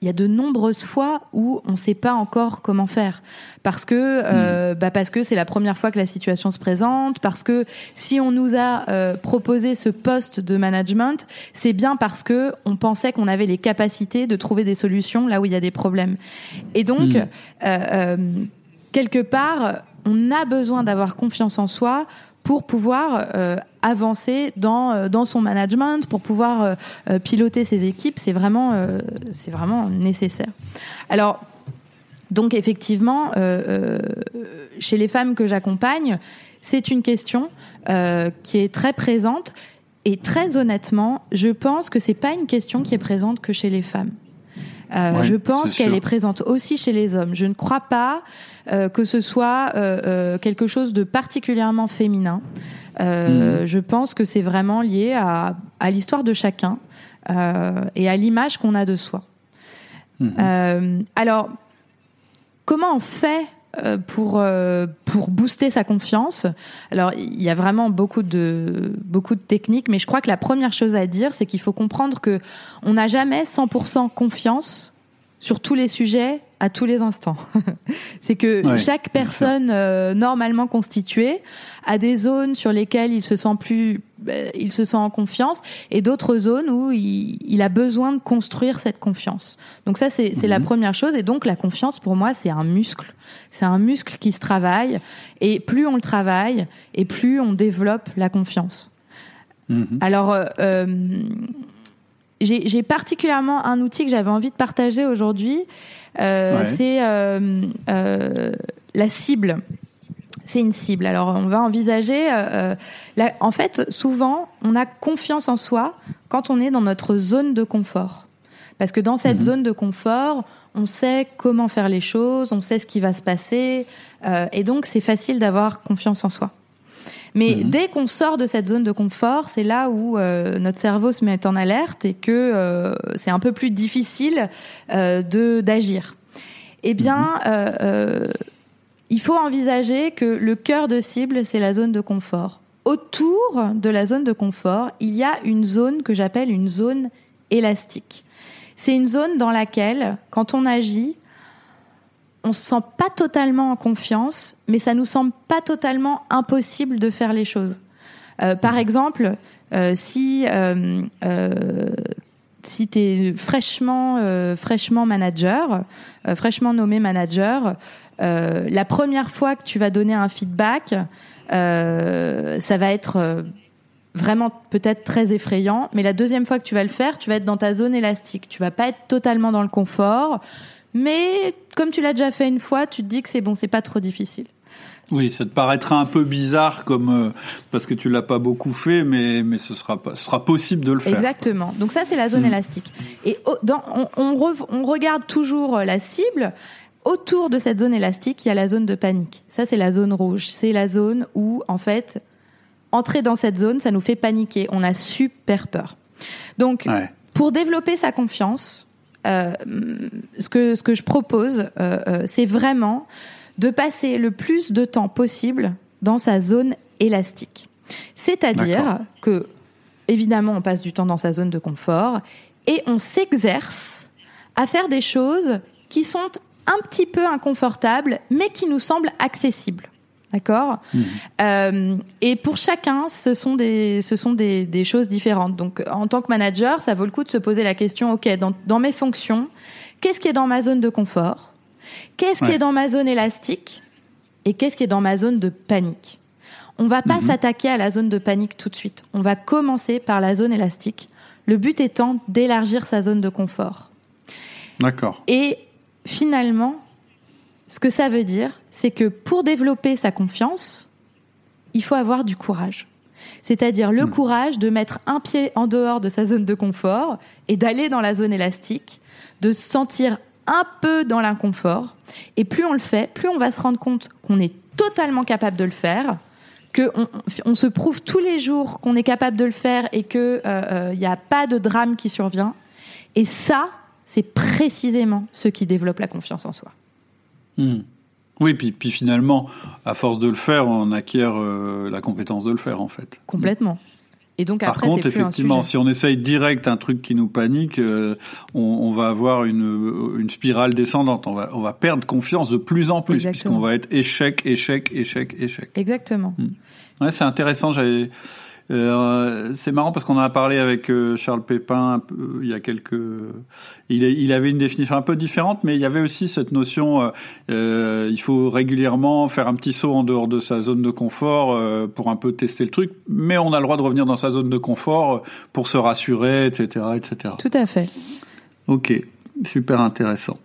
il y a de nombreuses fois où on ne sait pas encore comment faire. Parce que, euh, mmh. bah parce que c'est la première fois que la situation se présente, parce que si on nous a euh, proposé ce poste de management, c'est bien parce que on pensait qu'on avait les capacités de trouver des solutions là où il y a des problèmes. Et donc, mmh. euh, euh, quelque part, on a besoin d'avoir confiance en soi pour pouvoir euh, avancer dans euh, dans son management, pour pouvoir euh, piloter ses équipes, c'est vraiment euh, c'est vraiment nécessaire. Alors donc effectivement, euh, euh, chez les femmes que j'accompagne, c'est une question euh, qui est très présente et très honnêtement, je pense que c'est pas une question qui est présente que chez les femmes. Euh, ouais, je pense qu'elle sûr. est présente aussi chez les hommes. Je ne crois pas euh, que ce soit euh, euh, quelque chose de particulièrement féminin. Euh, mmh. Je pense que c'est vraiment lié à, à l'histoire de chacun euh, et à l'image qu'on a de soi. Mmh. Euh, alors, comment on fait euh, pour euh, pour booster sa confiance? Alors, il y a vraiment beaucoup de beaucoup de techniques, mais je crois que la première chose à dire, c'est qu'il faut comprendre que on n'a jamais cent pour cent confiance sur tous les sujets à tous les instants. C'est que ouais, chaque personne euh, normalement constituée a des zones sur lesquelles il se sent plus, euh, il se sent en confiance, et d'autres zones où il, il a besoin de construire cette confiance. Donc ça, c'est, c'est mmh. la première chose. Et donc la confiance, pour moi, c'est un muscle. C'est un muscle qui se travaille. Et plus on le travaille, et plus on développe la confiance. Mmh. Alors, euh, euh, j'ai, j'ai particulièrement un outil que j'avais envie de partager aujourd'hui. Euh, ouais. C'est euh, euh, la cible. C'est une cible. Alors, on va envisager... Euh, la, en fait, souvent, on a confiance en soi quand on est dans notre zone de confort. Parce que dans cette mmh. zone de confort, on sait comment faire les choses, on sait ce qui va se passer, euh, et donc c'est facile d'avoir confiance en soi. Mais mmh. dès qu'on sort de cette zone de confort, c'est là où euh, notre cerveau se met en alerte et que euh, c'est un peu plus difficile euh, de d'agir. Eh bien, mmh. euh, euh, il faut envisager que le cœur de cible, c'est la zone de confort. Autour de la zone de confort, il y a une zone que j'appelle une zone élastique. C'est une zone dans laquelle, quand on agit, on se sent pas totalement en confiance, mais ça nous semble pas totalement impossible de faire les choses. Euh, par exemple, euh, si euh, euh, si t'es fraîchement euh, fraîchement manager, euh, fraîchement nommé manager, euh, la première fois que tu vas donner un feedback, euh, ça va être euh, vraiment peut-être très effrayant, mais la deuxième fois que tu vas le faire, tu vas être dans ta zone élastique. Tu vas pas être totalement dans le confort. Mais comme tu l'as déjà fait une fois, tu te dis que c'est bon, c'est pas trop difficile. Oui, ça te paraîtra un peu bizarre comme euh, parce que tu l'as pas beaucoup fait, mais mais ce sera pas, ce sera possible de le faire. Exactement. Donc ça, c'est la zone mmh. élastique. Et au, dans, on, on, re, on regarde toujours la cible. Autour de cette zone élastique, il y a la zone de panique. Ça, c'est la zone rouge. C'est la zone où, en fait, entrer dans cette zone, ça nous fait paniquer. On a super peur. Donc, ouais. pour développer sa confiance. Euh, ce que ce que je propose, euh, euh, c'est vraiment de passer le plus de temps possible dans sa zone élastique. C'est-à-dire D'accord. que, évidemment, on passe du temps dans sa zone de confort et on s'exerce à faire des choses qui sont un petit peu inconfortables, mais qui nous semblent accessibles. D'accord ? Mmh. Euh, et pour chacun, ce sont des ce sont des des choses différentes. Donc, en tant que manager, ça vaut le coup de se poser la question, ok, dans dans mes fonctions, qu'est-ce qui est dans ma zone de confort ? Qu'est-ce ouais. qui est dans ma zone élastique ? Et qu'est-ce qui est dans ma zone de panique ? On va pas mmh. s'attaquer à la zone de panique tout de suite. On va commencer par la zone élastique. Le but étant d'élargir sa zone de confort. D'accord. Et finalement, ce que ça veut dire, c'est que pour développer sa confiance, il faut avoir du courage. C'est-à-dire le mmh. courage de mettre un pied en dehors de sa zone de confort et d'aller dans la zone élastique, de se sentir un peu dans l'inconfort. Et plus on le fait, plus on va se rendre compte qu'on est totalement capable de le faire, qu'on on se prouve tous les jours qu'on est capable de le faire et qu'il n'y euh, euh, a pas de drame qui survient. Et ça, c'est précisément ce qui développe la confiance en soi. Mmh. Oui, puis, puis finalement, à force de le faire, on acquiert euh, la compétence de le faire, en fait. Complètement. Et donc Par après, contre, c'est plus effectivement, un sujet. si on essaye direct un truc qui nous panique, euh, on, on va avoir une, une spirale descendante. On va, on va perdre confiance de plus en plus, Exactement. puisqu'on va être échec, échec, échec, échec. Exactement. Ouais, c'est intéressant. J'avais, euh, c'est marrant parce qu'on en a parlé avec euh, Charles Pépin un peu, il y a quelques. Il, il avait une définition un peu différente, mais il y avait aussi cette notion. Euh, euh, il faut régulièrement faire un petit saut en dehors de sa zone de confort euh, pour un peu tester le truc, mais on a le droit de revenir dans sa zone de confort pour se rassurer, et cetera, et cetera. Tout à fait. Ok, super intéressant.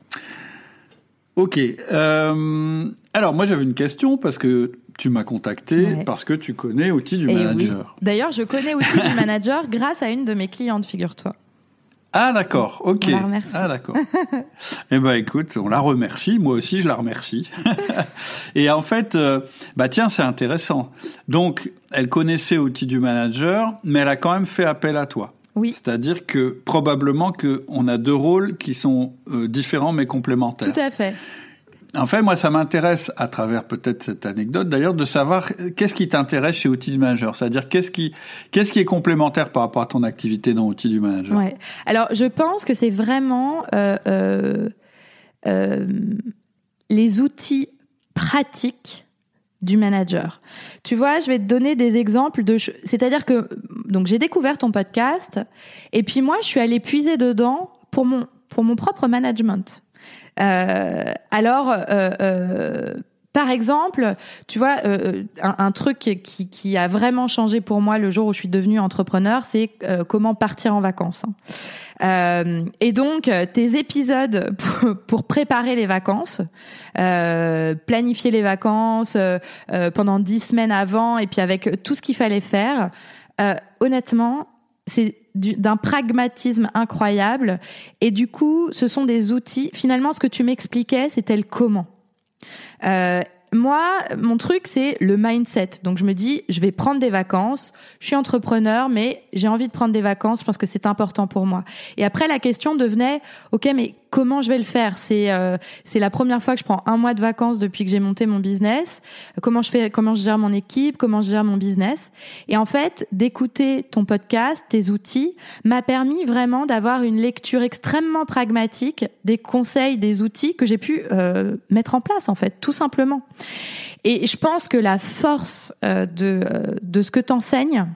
Ok. Euh, alors moi j'avais une question parce que tu m'as contacté Ouais. parce que tu connais Outils du Et Manager. oui. D'ailleurs, je connais Outils du Manager grâce à une de mes clientes, figure-toi. Ah d'accord, ok. On la remercie. Ah d'accord. Eh ben écoute, on la remercie, moi aussi je la remercie. Et en fait, euh, bah tiens, c'est intéressant. Donc, elle connaissait Outils du Manager, mais elle a quand même fait appel à toi. Oui. C'est-à-dire que probablement que on a deux rôles qui sont euh, différents mais complémentaires. Tout à fait. En fait, moi, ça m'intéresse, à travers peut-être cette anecdote d'ailleurs, de savoir qu'est-ce qui t'intéresse chez Outils du Manager. C'est-à-dire qu'est-ce qui, qu'est-ce qui est complémentaire par rapport à ton activité dans Outils du Manager. Ouais. Alors, je pense que c'est vraiment euh, euh, euh, les outils pratiques du manager. Tu vois, je vais te donner des exemples de, ch- c'est-à-dire que donc j'ai découvert ton podcast et puis moi, je suis allée puiser dedans pour mon pour mon propre management. Euh, alors, euh, euh, par exemple, tu vois, euh, un, un truc qui, qui a vraiment changé pour moi le jour où je suis devenue entrepreneur, c'est euh, comment partir en vacances. Euh, et donc, tes épisodes pour, pour préparer les vacances, euh, planifier les vacances euh, euh, pendant dix semaines avant, et puis avec tout ce qu'il fallait faire, euh, honnêtement, c'est du, d'un pragmatisme incroyable. Et du coup, ce sont des outils. Finalement, ce que tu m'expliquais, c'était le comment. Euh, moi, mon truc, c'est le mindset. Donc, je me dis, je vais prendre des vacances. Je suis entrepreneur, mais j'ai envie de prendre des vacances. Je pense que c'est important pour moi. Et après, la question devenait, ok, mais comment je vais le faire ? C'est euh, c'est la première fois que je prends un mois de vacances depuis que j'ai monté mon business. Comment je fais ? Comment je gère mon équipe ? Comment je gère mon business ? Et en fait, d'écouter ton podcast, tes outils, m'a permis vraiment d'avoir une lecture extrêmement pragmatique des conseils, des outils que j'ai pu euh, mettre en place, en fait, tout simplement. Et je pense que la force euh, de euh, de ce que t'enseignes,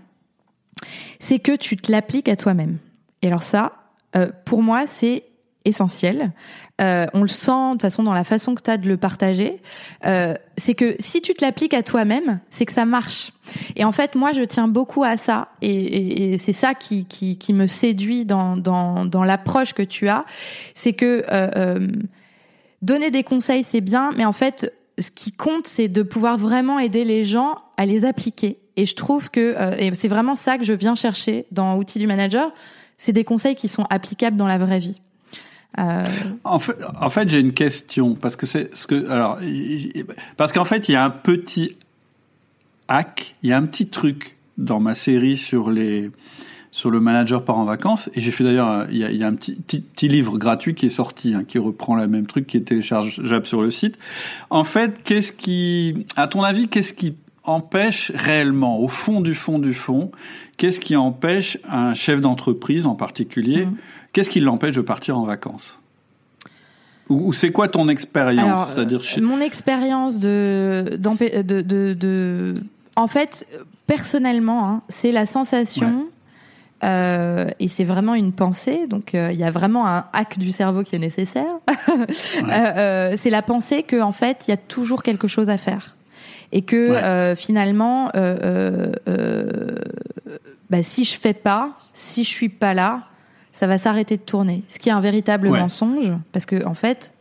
c'est que tu te l'appliques à toi-même. Et alors ça, euh, pour moi, c'est essentiel. Euh, on le sent de toute façon dans la façon que tu as de le partager. Euh, c'est que si tu te l'appliques à toi-même, c'est que ça marche. Et en fait, moi, je tiens beaucoup à ça, et, et, et c'est ça qui, qui, qui me séduit dans, dans, dans l'approche que tu as. C'est que euh, euh, donner des conseils, c'est bien, mais en fait, ce qui compte, c'est de pouvoir vraiment aider les gens à les appliquer. Et je trouve que euh, et c'est vraiment ça que je viens chercher dans Outils du Manager. C'est des conseils qui sont applicables dans la vraie vie. Euh... En fait, en fait, j'ai une question parce que c'est ce que alors parce qu'en fait, il y a un petit hack, il y a un petit truc dans ma série sur les sur le manager part en vacances, et j'ai fait d'ailleurs il y a, il y a un petit, petit petit livre gratuit qui est sorti, hein, qui reprend le même truc, qui est téléchargeable sur le site. En fait, qu'est-ce qui, à ton avis, qu'est-ce qui empêche réellement, au fond du fond du fond, qu'est-ce qui empêche un chef d'entreprise en particulier, mmh. qu'est-ce qui l'empêche de partir en vacances ? Ou, ou c'est quoi ton expérience ? Alors, C'est-à-dire chez... mon expérience de, de, de, de, de... En fait, personnellement, hein, c'est la sensation... Ouais. Euh, et c'est vraiment une pensée, donc il euh, y a vraiment un hack du cerveau qui est nécessaire. ouais. euh, c'est la pensée que en fait il y a toujours quelque chose à faire, et que ouais. euh, finalement, euh, euh, bah, si je fais pas, si je suis pas là, ça va s'arrêter de tourner. Ce qui est un véritable ouais. mensonge, parce que en fait,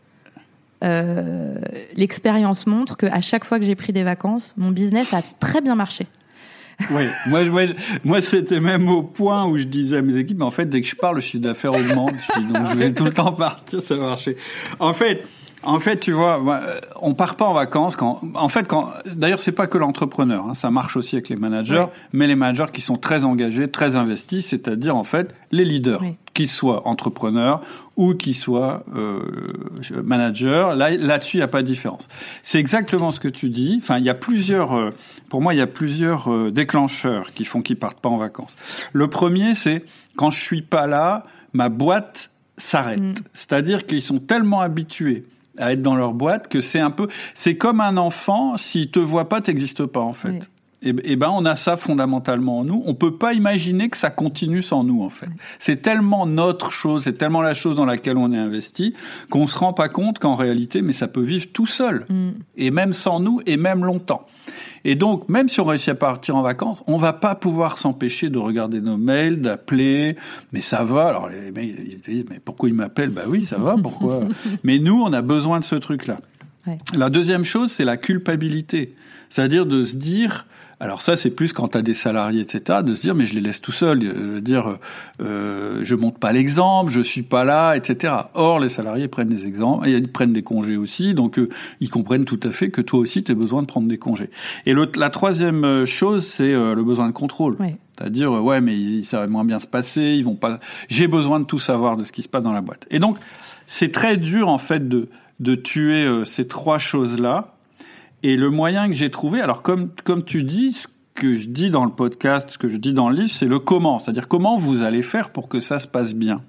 euh, l'expérience montre que à chaque fois que j'ai pris des vacances, mon business a très bien marché. Oui, moi, moi, moi, c'était même au point où je disais à mes équipes, mais en fait, dès que je parle, le chiffre d'affaires augmente. Je dis, donc, je vais tout le temps partir, ça va marcher. En fait, En fait, tu vois, on part pas en vacances quand, en fait, quand, d'ailleurs, c'est pas que l'entrepreneur, hein, ça marche aussi avec les managers, ouais. mais les managers qui sont très engagés, très investis, c'est-à-dire, en fait, les leaders, oui. qu'ils soient entrepreneurs ou qu'ils soient euh, managers, là, là-dessus, il n'y a pas de différence. C'est exactement ce que tu dis. Enfin, il y a plusieurs, euh, pour moi, il y a plusieurs euh, déclencheurs qui font qu'ils partent pas en vacances. Le premier, c'est quand je suis pas là, ma boîte s'arrête. Mmh. C'est-à-dire qu'ils sont tellement habitués à être dans leur boîte que c'est un peu, c'est comme un enfant, s'il te voit pas, t'existes pas, en fait. Oui. Et, et ben, on a ça fondamentalement en nous. On peut pas imaginer que ça continue sans nous, en fait. Oui. C'est tellement notre chose, c'est tellement la chose dans laquelle on est investi qu'on se rend pas compte qu'en réalité, mais ça peut vivre tout seul. Mm. Et même sans nous, et même longtemps. Et donc, même si on réussit à partir en vacances, on va pas pouvoir s'empêcher de regarder nos mails, d'appeler. Mais ça va. Alors, les mecs, ils disent, mais pourquoi ils m'appellent? Bah oui, ça va, pourquoi? Mais nous, on a besoin de ce truc-là. Ouais. La deuxième chose, c'est la culpabilité. C'est-à-dire de se dire, alors ça, c'est plus quand tu as des salariés, et cetera, de se dire, mais je les laisse tout seuls, de dire, euh, je montre pas l'exemple, je suis pas là, et cetera. Or, les salariés prennent des exemples, et ils prennent des congés aussi, donc euh, ils comprennent tout à fait que toi aussi, tu as besoin de prendre des congés. Et le, la troisième chose, c'est euh, le besoin de contrôle. Oui. C'est-à-dire, euh, ouais, mais ça va moins bien se passer, ils vont pas... J'ai besoin de tout savoir de ce qui se passe dans la boîte. Et donc, c'est très dur, en fait, de, de tuer euh, ces trois choses-là. Et le moyen que j'ai trouvé, alors comme comme tu dis, ce que je dis dans le podcast, ce que je dis dans le livre, c'est le comment, c'est-à-dire comment vous allez faire pour que ça se passe bien.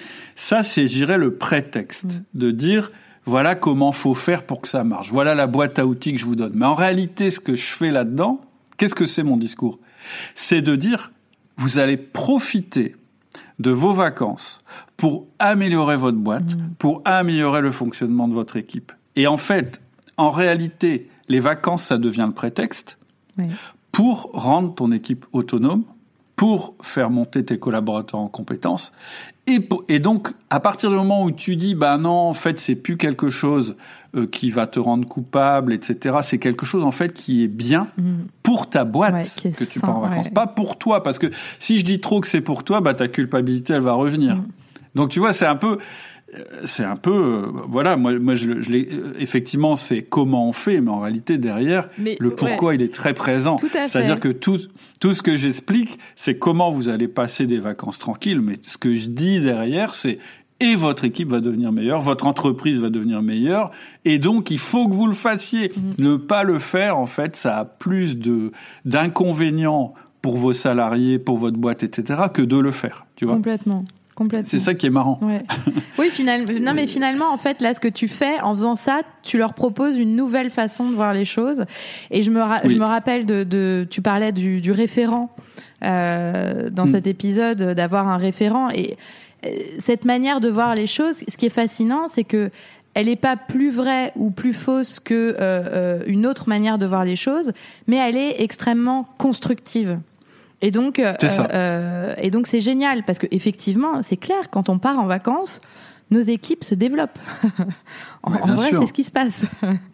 Ça, c'est, je dirais, le prétexte mmh. de dire voilà comment faut faire pour que ça marche. Voilà la boîte à outils que je vous donne. Mais en réalité, ce que je fais là-dedans, qu'est-ce que c'est mon discours ? C'est de dire vous allez profiter de vos vacances pour améliorer votre boîte, mmh. pour améliorer le fonctionnement de votre équipe. Et en fait, en réalité, les vacances, ça devient le prétexte oui. pour rendre ton équipe autonome, pour faire monter tes collaborateurs en compétences. Et, pour, et donc, à partir du moment où tu dis, bah non, en fait, c'est plus quelque chose euh, qui va te rendre coupable, et cetera. C'est quelque chose, en fait, qui est bien mmh. pour ta boîte ouais, que tu pars en vacances. Ouais. Pas pour toi, parce que si je dis trop que c'est pour toi, bah ta culpabilité, elle va revenir. Mmh. Donc, tu vois, c'est un peu... C'est un peu, euh, voilà, moi, moi je, je l'ai, effectivement, c'est comment on fait, mais en réalité, derrière, mais, le pourquoi, ouais. il est très présent. C'est-à-dire que tout, tout ce que j'explique, c'est comment vous allez passer des vacances tranquilles, mais ce que je dis derrière, c'est et votre équipe va devenir meilleure, votre entreprise va devenir meilleure, et donc il faut que vous le fassiez. Mmh. Ne pas le faire, en fait, ça a plus de, d'inconvénients pour vos salariés, pour votre boîte, et cetera, que de le faire, tu vois. Complètement. Complètement. C'est ça qui est marrant. Ouais. Oui, finalement. Non, mais finalement, en fait, là, ce que tu fais, en faisant ça, tu leur proposes une nouvelle façon de voir les choses. Et je me, ra- oui. je me rappelle de, de, tu parlais du, du référent euh, dans mm. cet épisode, d'avoir un référent. Et euh, cette manière de voir les choses, ce qui est fascinant, c'est que elle n'est pas plus vraie ou plus fausse que euh, euh, une autre manière de voir les choses, mais elle est extrêmement constructive. Et donc, euh, euh, et donc c'est génial parce que effectivement, c'est clair, quand on part en vacances, nos équipes se développent. en, en vrai, sûr. C'est ce qui se passe.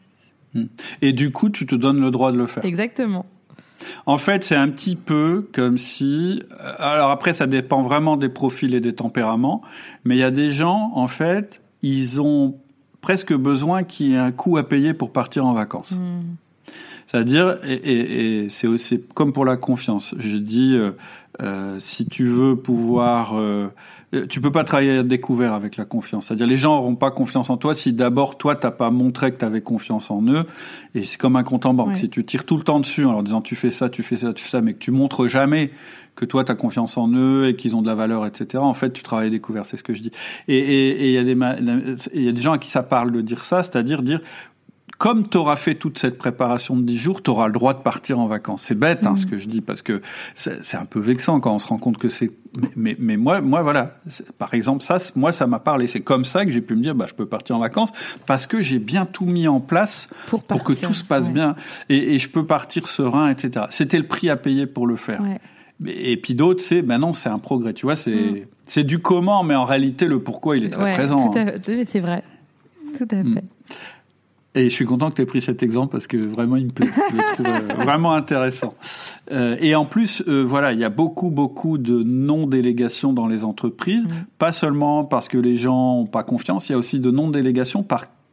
Et du coup, tu te donnes le droit de le faire. Exactement. En fait, c'est un petit peu comme si... Alors après, ça dépend vraiment des profils et des tempéraments, mais il y a des gens, en fait, ils ont presque besoin qu'il y ait un coût à payer pour partir en vacances. Mmh. C'est-à-dire, et, et, et c'est, c'est comme pour la confiance. Je dis, euh, euh, si tu veux pouvoir... Euh, tu peux pas travailler à découvert avec la confiance. C'est-à-dire, les gens n'auront pas confiance en toi si d'abord, toi, t'as pas montré que tu avais confiance en eux. Et c'est comme un compte en banque. Ouais. Si tu tires tout le temps dessus en leur disant, tu fais ça, tu fais ça, tu fais ça, mais que tu montres jamais que toi, tu as confiance en eux et qu'ils ont de la valeur, et cetera. En fait, tu travailles à découvert, c'est ce que je dis. Et il y a des, il y a des gens à qui ça parle de dire ça, c'est-à-dire dire... Comme tu auras fait toute cette préparation de dix jours, tu auras le droit de partir en vacances. C'est bête, hein, mmh. ce que je dis, parce que c'est, c'est un peu vexant quand on se rend compte que c'est... Mais, mais, mais moi, moi, voilà, par exemple, ça, moi, ça m'a parlé. C'est comme ça que j'ai pu me dire, bah, je peux partir en vacances, parce que j'ai bien tout mis en place pour, pour que tout se passe ouais. bien. Et, et je peux partir serein, et cetera. C'était le prix à payer pour le faire. Ouais. Et puis d'autres, c'est, ben non, c'est un progrès. Tu vois, c'est, mmh. c'est du comment, mais en réalité, le pourquoi, il est très ouais, présent. Tout à fait, hein. C'est vrai. Tout à fait. Mmh. Et je suis content que tu aies pris cet exemple parce que vraiment, il me plaît. Je le trouve euh, vraiment intéressant. Euh, et en plus, euh, voilà, il y a beaucoup, beaucoup de non-délégation dans les entreprises. Mmh. Pas seulement parce que les gens n'ont pas confiance, il y a aussi de non-délégation par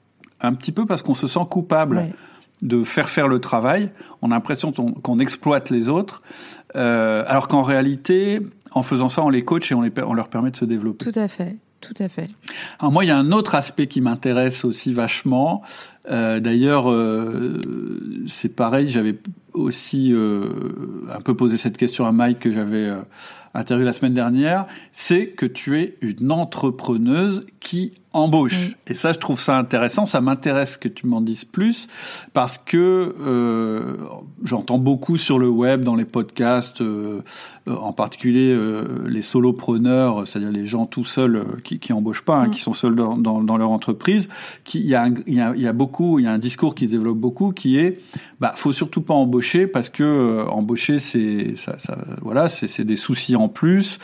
un petit peu parce qu'on se sent coupable ouais. de faire faire le travail. On a l'impression qu'on, qu'on exploite les autres, euh, alors qu'en réalité, en faisant ça, on les coach et on, les, on leur permet de se développer. Tout à fait. Tout à fait. Alors moi, il y a un autre aspect qui m'intéresse aussi vachement. Euh, d'ailleurs, euh, c'est pareil, j'avais aussi euh, un peu posé cette question à Mike que j'avais euh, interviewé la semaine dernière. C'est que tu es une entrepreneuse qui embauche. Oui. Et ça, je trouve ça intéressant. Ça m'intéresse que tu m'en dises plus parce que euh, j'entends beaucoup sur le web, dans les podcasts, euh, en particulier euh, les solopreneurs, c'est-à-dire les gens tout seuls euh, qui, qui embauchent pas, hein, mmh. qui sont seuls dans, dans, dans leur entreprise. Qui, il y a, un, il y a, il y a beaucoup, il y a un discours qui se développe beaucoup, qui est, bah, faut surtout pas embaucher parce que euh, embaucher, c'est, ça, ça, voilà, c'est, c'est des soucis en plus.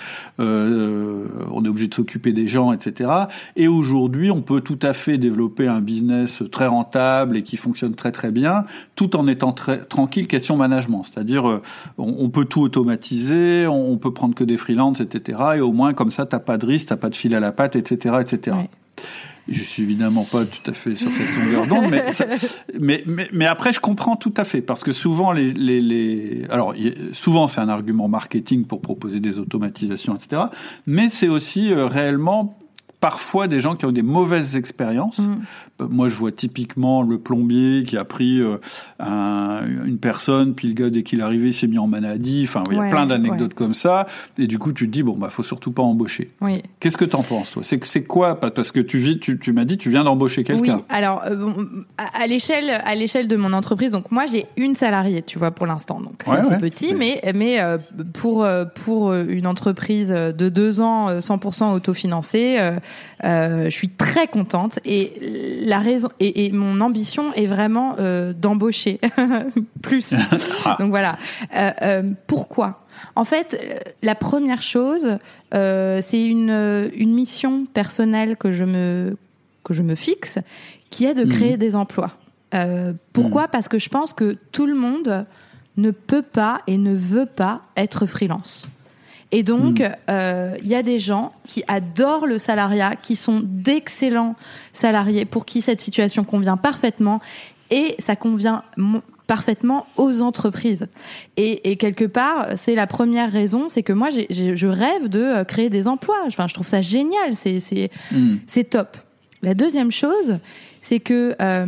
Euh, on est obligé de s'occuper des gens, et cetera. Et aujourd'hui Aujourd'hui, on peut tout à fait développer un business très rentable et qui fonctionne très très bien, tout en étant très tranquille question management. C'est-à-dire, on, on peut tout automatiser, on, on peut prendre que des freelances, et cetera. Et au moins, comme ça, t'as pas de risque, t'as pas de fil à la patte, et cetera, et cetera. Ouais. Je suis évidemment pas tout à fait sur cette longueur d'onde, mais, ça, mais, mais, mais après, je comprends tout à fait, parce que souvent, les, les, les, alors, souvent, c'est un argument marketing pour proposer des automatisations, et cetera. Mais c'est aussi euh, réellement parfois des gens qui ont des mauvaises expériences. Mmh. Moi, je vois typiquement le plombier qui a pris euh, un, une personne, puis le gars, dès qu'il est arrivé, il s'est mis en maladie. Enfin, il y a ouais, plein d'anecdotes ouais. comme ça. Et du coup, tu te dis, bon, bah, faut surtout pas embaucher. Oui. Qu'est-ce que t'en penses, toi? C'est, c'est quoi? Parce que tu, tu, tu m'as dit, tu viens d'embaucher quelqu'un. Oui, alors, euh, bon, à, à l'échelle, à l'échelle de mon entreprise, donc moi, j'ai une salariée, tu vois, pour l'instant. Donc, c'est, ouais, c'est ouais. petit, mais, mais euh, pour, euh, pour une entreprise de deux ans, cent pour cent autofinancée, euh, euh, je suis très contente. Et la raison et, et mon ambition est vraiment euh, d'embaucher plus. Donc voilà. Euh, euh, pourquoi ? En fait, la première chose, euh, c'est une une mission personnelle que je me que je me fixe, qui est de créer mmh. des emplois. Euh, pourquoi ? mmh. Parce que je pense que tout le monde ne peut pas et ne veut pas être freelance. Et donc, il mmh. euh, y a des gens qui adorent le salariat, qui sont d'excellents salariés, pour qui cette situation convient parfaitement, et ça convient m- parfaitement aux entreprises. Et, et quelque part, c'est la première raison, c'est que moi, j'ai, j'ai, je rêve de créer des emplois. Enfin, je trouve ça génial, c'est, c'est, mmh. c'est top. La deuxième chose, c'est que... Euh,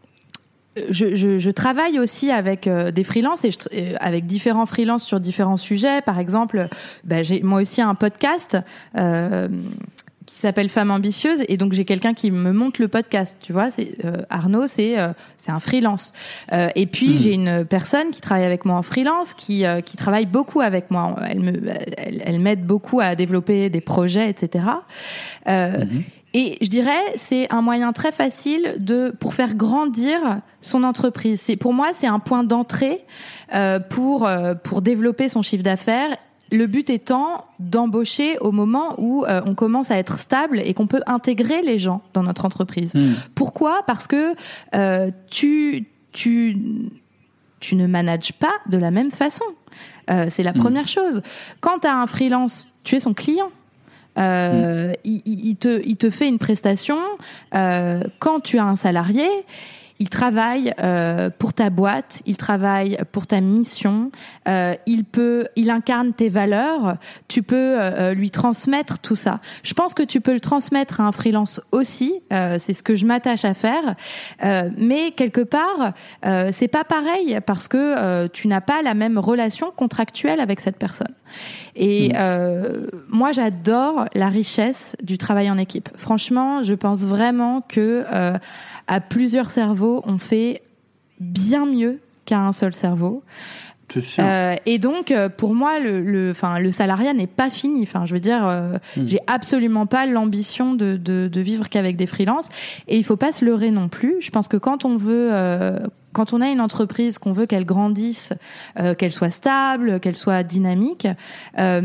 Je, je, je travaille aussi avec euh, des freelances et je, euh, avec différents freelances sur différents sujets. Par exemple, bah, j'ai moi aussi un podcast euh, qui s'appelle Femmes ambitieuses, et donc j'ai quelqu'un qui me monte le podcast. Tu vois, c'est euh, Arnaud, c'est euh, c'est un freelance. Euh, et puis mmh. j'ai une personne qui travaille avec moi en freelance, qui euh, qui travaille beaucoup avec moi. Elle me elle, elle m'aide beaucoup à développer des projets, et cetera. Euh, mmh. Et je dirais, c'est un moyen très facile de pour faire grandir son entreprise. C'est pour moi, c'est un point d'entrée euh, pour euh, pour développer son chiffre d'affaires. Le but étant d'embaucher au moment où euh, on commence à être stable et qu'on peut intégrer les gens dans notre entreprise. Mmh. Pourquoi ? Parce que euh, tu tu tu ne manages pas de la même façon. Euh, c'est la mmh. première chose. Quand tu as un freelance, tu es son client. Euh, mmh. il, il, te, il te fait une prestation. Euh, quand tu as un salarié, il travaille euh, pour ta boîte, il travaille pour ta mission, euh, il peut, il incarne tes valeurs, tu peux euh, lui transmettre tout ça. Je pense que tu peux le transmettre à un freelance aussi, euh, c'est ce que je m'attache à faire, euh, mais quelque part, euh, c'est pas pareil parce que euh, tu n'as pas la même relation contractuelle avec cette personne. Et mmh. euh, moi, j'adore la richesse du travail en équipe. Franchement, je pense vraiment que euh, à plusieurs cerveaux, on fait bien mieux qu'à un seul cerveau. C'est sûr. Euh, et donc, pour moi, le, le, enfin, le salariat n'est pas fini. Enfin, je veux dire, euh, mmh. j'ai absolument pas l'ambition de, de, de vivre qu'avec des freelances. Et il faut pas se leurrer non plus. Je pense que quand on veut, euh, quand on a une entreprise, qu'on veut qu'elle grandisse, euh, qu'elle soit stable, qu'elle soit dynamique, euh,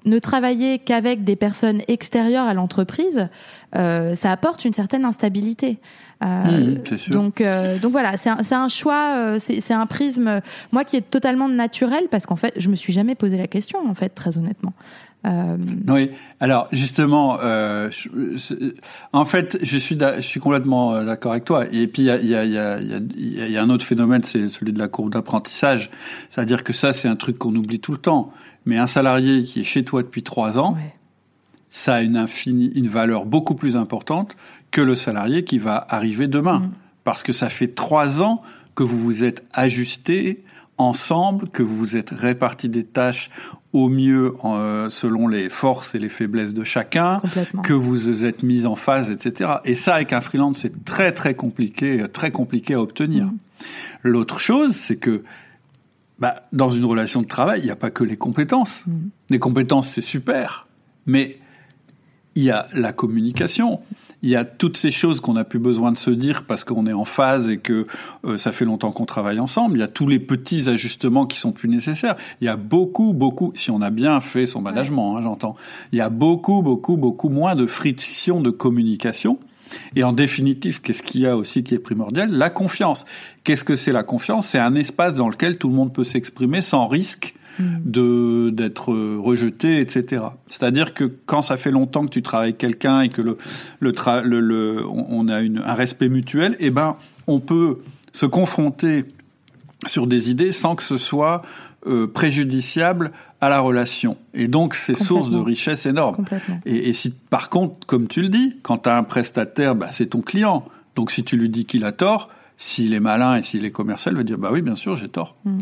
ne travailler qu'avec des personnes extérieures à l'entreprise, euh, ça apporte une certaine instabilité. Euh, mmh, c'est sûr. Donc, euh, donc voilà, c'est un, c'est un choix, euh, c'est, c'est un prisme, moi qui est totalement naturel, parce qu'en fait, je me suis jamais posé la question, en fait, très honnêtement. Euh... Oui. Alors justement, euh, je, je, en fait, je suis, je suis complètement d'accord avec toi. Et puis il y a, il y a, il y a, il y a un autre phénomène, c'est celui de la courbe d'apprentissage. C'est-à-dire que ça, c'est un truc qu'on oublie tout le temps. Mais un salarié qui est chez toi depuis trois ans, ouais. ça a une infinie, une valeur beaucoup plus importante que le salarié qui va arriver demain, mmh. parce que ça fait trois ans que vous vous êtes ajustés ensemble, que vous vous êtes répartis des tâches au mieux euh, selon les forces et les faiblesses de chacun, que vous vous êtes mis en phase, et cetera. Et ça, avec un freelance, c'est très très compliqué, très compliqué à obtenir. Mmh. L'autre chose, c'est que bah, dans une relation de travail, il n'y a pas que les compétences. Mmh. Les compétences, c'est super, mais il y a la communication. Il y a toutes ces choses qu'on n'a plus besoin de se dire parce qu'on est en phase et que euh, ça fait longtemps qu'on travaille ensemble. Il y a tous les petits ajustements qui sont plus nécessaires. Il y a beaucoup, beaucoup, si on a bien fait son management, ouais. hein, j'entends, il y a beaucoup, beaucoup, beaucoup moins de friction de communication. Et en définitive, qu'est-ce qu'il y a aussi qui est primordial ? La confiance. Qu'est-ce que c'est la confiance ? C'est un espace dans lequel tout le monde peut s'exprimer sans risque de d'être rejeté, et cetera. C'est-à-dire que quand ça fait longtemps que tu travailles avec quelqu'un et que le le, tra- le, le on a une, un respect mutuel, eh ben on peut se confronter sur des idées sans que ce soit euh, préjudiciable à la relation. Et donc c'est source de richesse énorme. Et, et si par contre, comme tu le dis, quand tu as un prestataire, bah, c'est ton client. Donc si tu lui dis qu'il a tort, s'il est malin et s'il est commercial, il va dire bah oui, bien sûr, j'ai tort. Mm.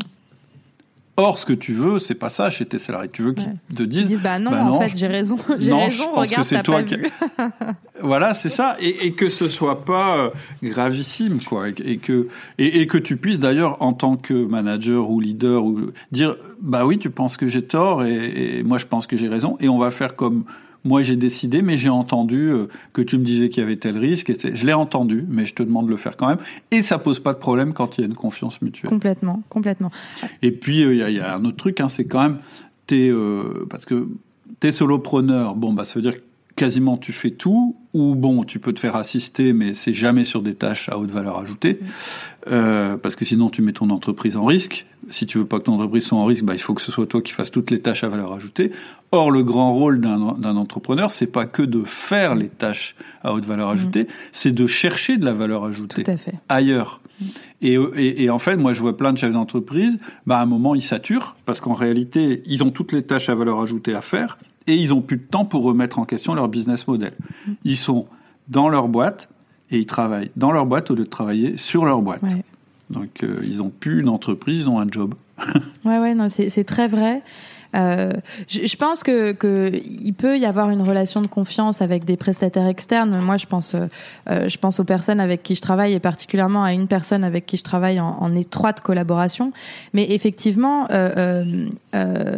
Or, ce que tu veux, c'est pas ça chez tes salariés. Tu veux qu'ils ouais. te disent, Ils disent bah non, bah non, en fait, j'ai raison, j'ai non, raison. Je pense regarde, que c'est t'as toi pas qui. Vu. Voilà, c'est ça, et, et que ce soit pas euh, gravissime, quoi, et, et que et, et que tu puisses d'ailleurs, en tant que manager ou leader, ou dire, bah oui, tu penses que j'ai tort, et, et moi je pense que j'ai raison, et on va faire comme. Moi, j'ai décidé, mais j'ai entendu euh, que tu me disais qu'il y avait tel risque. Et je l'ai entendu, mais je te demande de le faire quand même. Et ça pose pas de problème quand il y a une confiance mutuelle. Complètement, complètement. Et puis, il euh, y, y a un autre truc, hein, c'est quand même... T'es, euh, parce que t'es solopreneur, bon, bah, ça veut dire que quasiment tu fais tout, ou bon, tu peux te faire assister, mais c'est jamais sur des tâches à haute valeur ajoutée. Mmh. Euh, parce que sinon, tu mets ton entreprise en risque. Si tu veux pas que ton entreprise soit en risque, bah, il faut que ce soit toi qui fasses toutes les tâches à valeur ajoutée. Or, le grand rôle d'un, d'un entrepreneur, c'est pas que de faire les tâches à haute valeur ajoutée, mmh. c'est de chercher de la valeur ajoutée Tout à fait. ailleurs. Mmh. Et, et, et en fait, moi, je vois plein de chefs d'entreprise, bah, à un moment, ils saturent, parce qu'en réalité, ils ont toutes les tâches à valeur ajoutée à faire, et ils ont plus de temps pour remettre en question leur business model. Mmh. Ils sont dans leur boîte, et ils travaillent dans leur boîte au lieu de travailler sur leur boîte. Ouais. Donc, euh, ils ont plus une entreprise, ils ont un job. ouais, ouais, non, c'est, c'est très vrai. Euh, je, je pense que, que il peut y avoir une relation de confiance avec des prestataires externes. Moi, je pense, euh, je pense aux personnes avec qui je travaille et particulièrement à une personne avec qui je travaille en, en étroite collaboration. Mais effectivement, euh, euh, euh,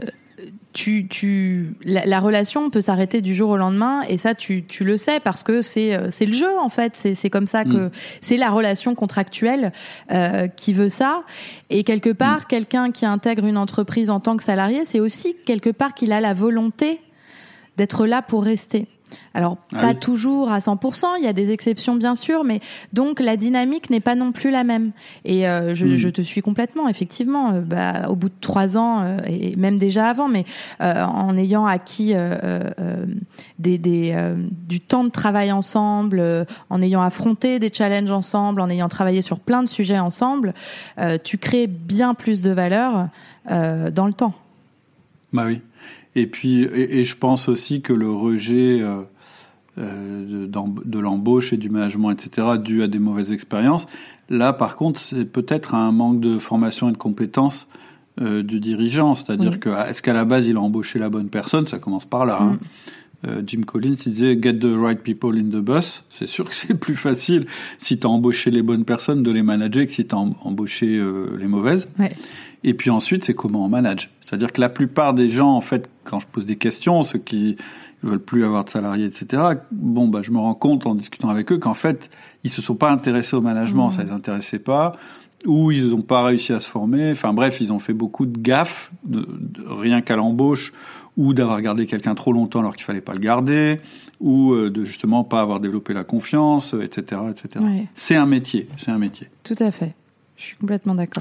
Tu, tu, la, la relation peut s'arrêter du jour au lendemain, et ça, tu, tu le sais parce que c'est, c'est le jeu en fait. C'est, c'est comme ça que mmh. c'est la relation contractuelle euh, qui veut ça. Et quelque part, mmh. quelqu'un qui intègre une entreprise en tant que salarié, c'est aussi quelque part qu'il a la volonté d'être là pour rester. Alors, ah pas oui. toujours à cent pour cent, il y a des exceptions bien sûr, mais donc la dynamique n'est pas non plus la même. Et euh, je, mmh. je te suis complètement, effectivement, euh, bah, au bout de trois ans, euh, et même déjà avant, mais euh, en ayant acquis euh, euh, des, des, euh, du temps de travail ensemble, euh, en ayant affronté des challenges ensemble, en ayant travaillé sur plein de sujets ensemble, euh, tu crées bien plus de valeur euh, dans le temps. Bah oui. Et puis, et, et je pense aussi que le rejet euh, euh, de, de l'embauche et du management, et cetera, dû à des mauvaises expériences, là, par contre, c'est peut-être un manque de formation et de compétences euh, du dirigeant. C'est-à-dire oui. que, est-ce qu'à la base, il a embauché la bonne personne ? Ça commence par là. Mm. Hein. Euh, Jim Collins, il disait « Get the right people in the bus ». C'est sûr que c'est plus facile si tu as embauché les bonnes personnes de les manager que si tu as embauché euh, les mauvaises. Ouais. Et puis ensuite, c'est comment on manage. C'est-à-dire que la plupart des gens, en fait, quand je pose des questions, ceux qui veulent plus avoir de salariés, et cetera, bon, bah, je me rends compte en discutant avec eux qu'en fait, ils se sont pas intéressés au management, mmh. ça les intéressait pas, ou ils n'ont pas réussi à se former. Enfin bref, ils ont fait beaucoup de gaffes, de, de, rien qu'à l'embauche, ou d'avoir gardé quelqu'un trop longtemps alors qu'il fallait pas le garder, ou euh, de justement pas avoir développé la confiance, et cetera, et cetera. Ouais. C'est un métier, c'est un métier. Tout à fait. Je suis complètement d'accord.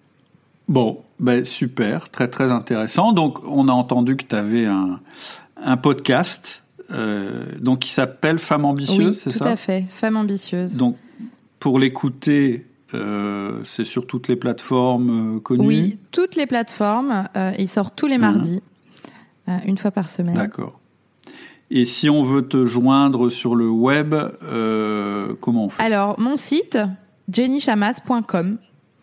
Bon, ben super, très très intéressant. Donc, on a entendu que tu avais un, un podcast, euh, donc qui s'appelle Femme ambitieuse, oui, c'est ça ? Oui, tout à fait, Femme ambitieuse. Donc, pour l'écouter, euh, c'est sur toutes les plateformes euh, connues ? Oui, toutes les plateformes. Euh, il sort tous les mardis, mmh. euh, une fois par semaine. D'accord. Et si on veut te joindre sur le web, euh, comment on fait ? Alors, mon site, jenny chamas point com.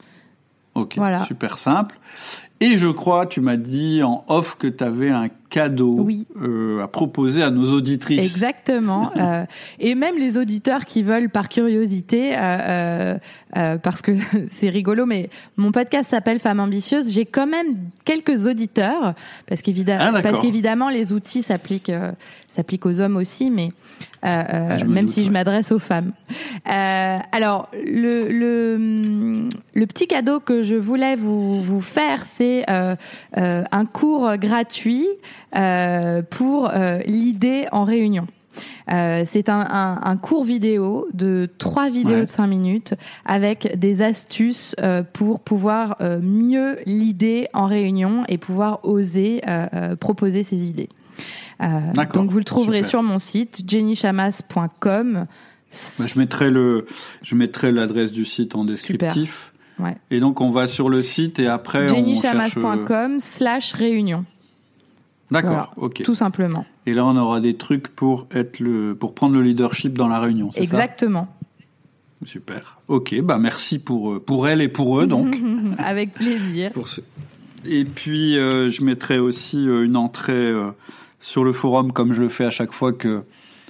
Ok, voilà. Super simple. Et je crois, tu m'as dit en off que tu avais un cadeau oui. euh, à proposer à nos auditrices. Exactement. euh, et même les auditeurs qui veulent par curiosité, euh, euh, euh, parce que c'est rigolo, mais mon podcast s'appelle Femme ambitieuse. J'ai quand même quelques auditeurs, parce, qu'évida- ah, parce qu'évidemment les outils s'appliquent, euh, s'appliquent aux hommes aussi, mais euh, ah, même doute, si ouais. je m'adresse aux femmes. Euh, alors, le, le, le petit cadeau que je voulais vous, vous faire, c'est euh, euh, un cours gratuit euh, pour euh, l'idée en réunion. Euh, c'est un, un, un cours vidéo de trois vidéos ouais. de cinq minutes avec des astuces euh, pour pouvoir euh, mieux l'idée en réunion et pouvoir oser euh, euh, proposer ses idées. Euh, donc vous le trouverez Super. Sur mon site jenny chamas point com. Bah, je mettrai le, je mettrai l'adresse du site en descriptif. Ouais. Et donc on va sur le site et après jenny on chamas cherche point com slash réunion. D'accord, voilà, ok. Tout simplement. Et là on aura des trucs pour être le, pour prendre le leadership dans la réunion. C'est Exactement. Ça Super. Ok, bah merci pour pour elle et pour eux donc. Avec plaisir. Pour ce... Et puis euh, je mettrai aussi euh, une entrée. Euh, sur le forum, comme je le fais à chaque fois que,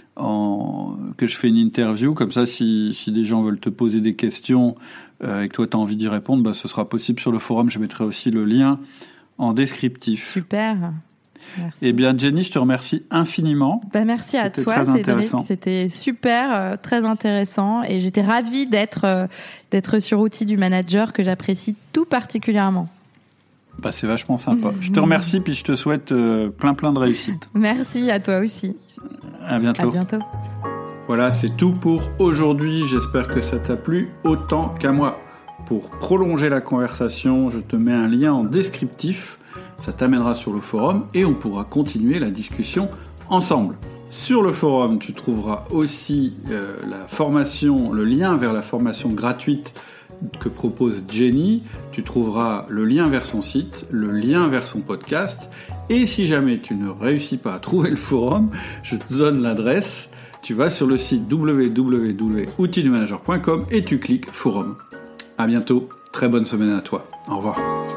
en, que je fais une interview. Comme ça, si, si des gens veulent te poser des questions euh, et que toi, tu as envie d'y répondre, bah, ce sera possible sur le forum. Je mettrai aussi le lien en descriptif. Super. Merci. Eh bien, Jenny, je te remercie infiniment. Bah, merci à C'était toi, très Cédric. Intéressant. C'était super, euh, très intéressant. Et j'étais ravie d'être, euh, d'être sur Outils du Manager, que j'apprécie tout particulièrement. Bah, c'est vachement sympa. Je te remercie, puis je te souhaite euh, plein plein de réussite. Merci à toi aussi. À bientôt. À bientôt. Voilà, c'est tout pour aujourd'hui. J'espère que ça t'a plu autant qu'à moi. Pour prolonger la conversation, je te mets un lien en descriptif. Ça t'amènera sur le forum et on pourra continuer la discussion ensemble. Sur le forum, tu trouveras aussi euh, la formation, le lien vers la formation gratuite que propose Jenny. Tu trouveras le lien vers son site, le lien vers son podcast. Et si jamais tu ne réussis pas à trouver le forum, je te donne l'adresse. Tu vas sur le site w w w point outils du manager point com et tu cliques forum. À bientôt. Très bonne semaine à toi. Au revoir.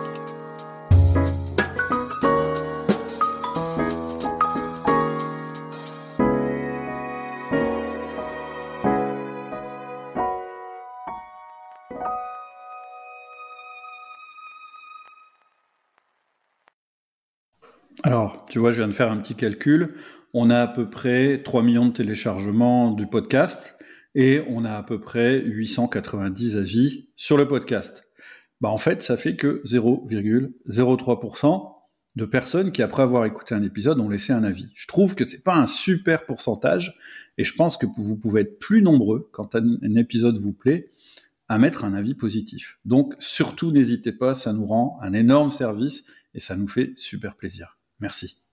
Alors, tu vois, je viens de faire un petit calcul. On a à peu près trois millions de téléchargements du podcast et on a à peu près huit cent quatre-vingt-dix avis sur le podcast. Bah, en fait, ça fait que zéro virgule zéro trois pour cent de personnes qui, après avoir écouté un épisode, ont laissé un avis. Je trouve que c'est pas un super pourcentage et je pense que vous pouvez être plus nombreux, quand un épisode vous plaît, à mettre un avis positif. Donc, surtout, n'hésitez pas, ça nous rend un énorme service et ça nous fait super plaisir. Merci.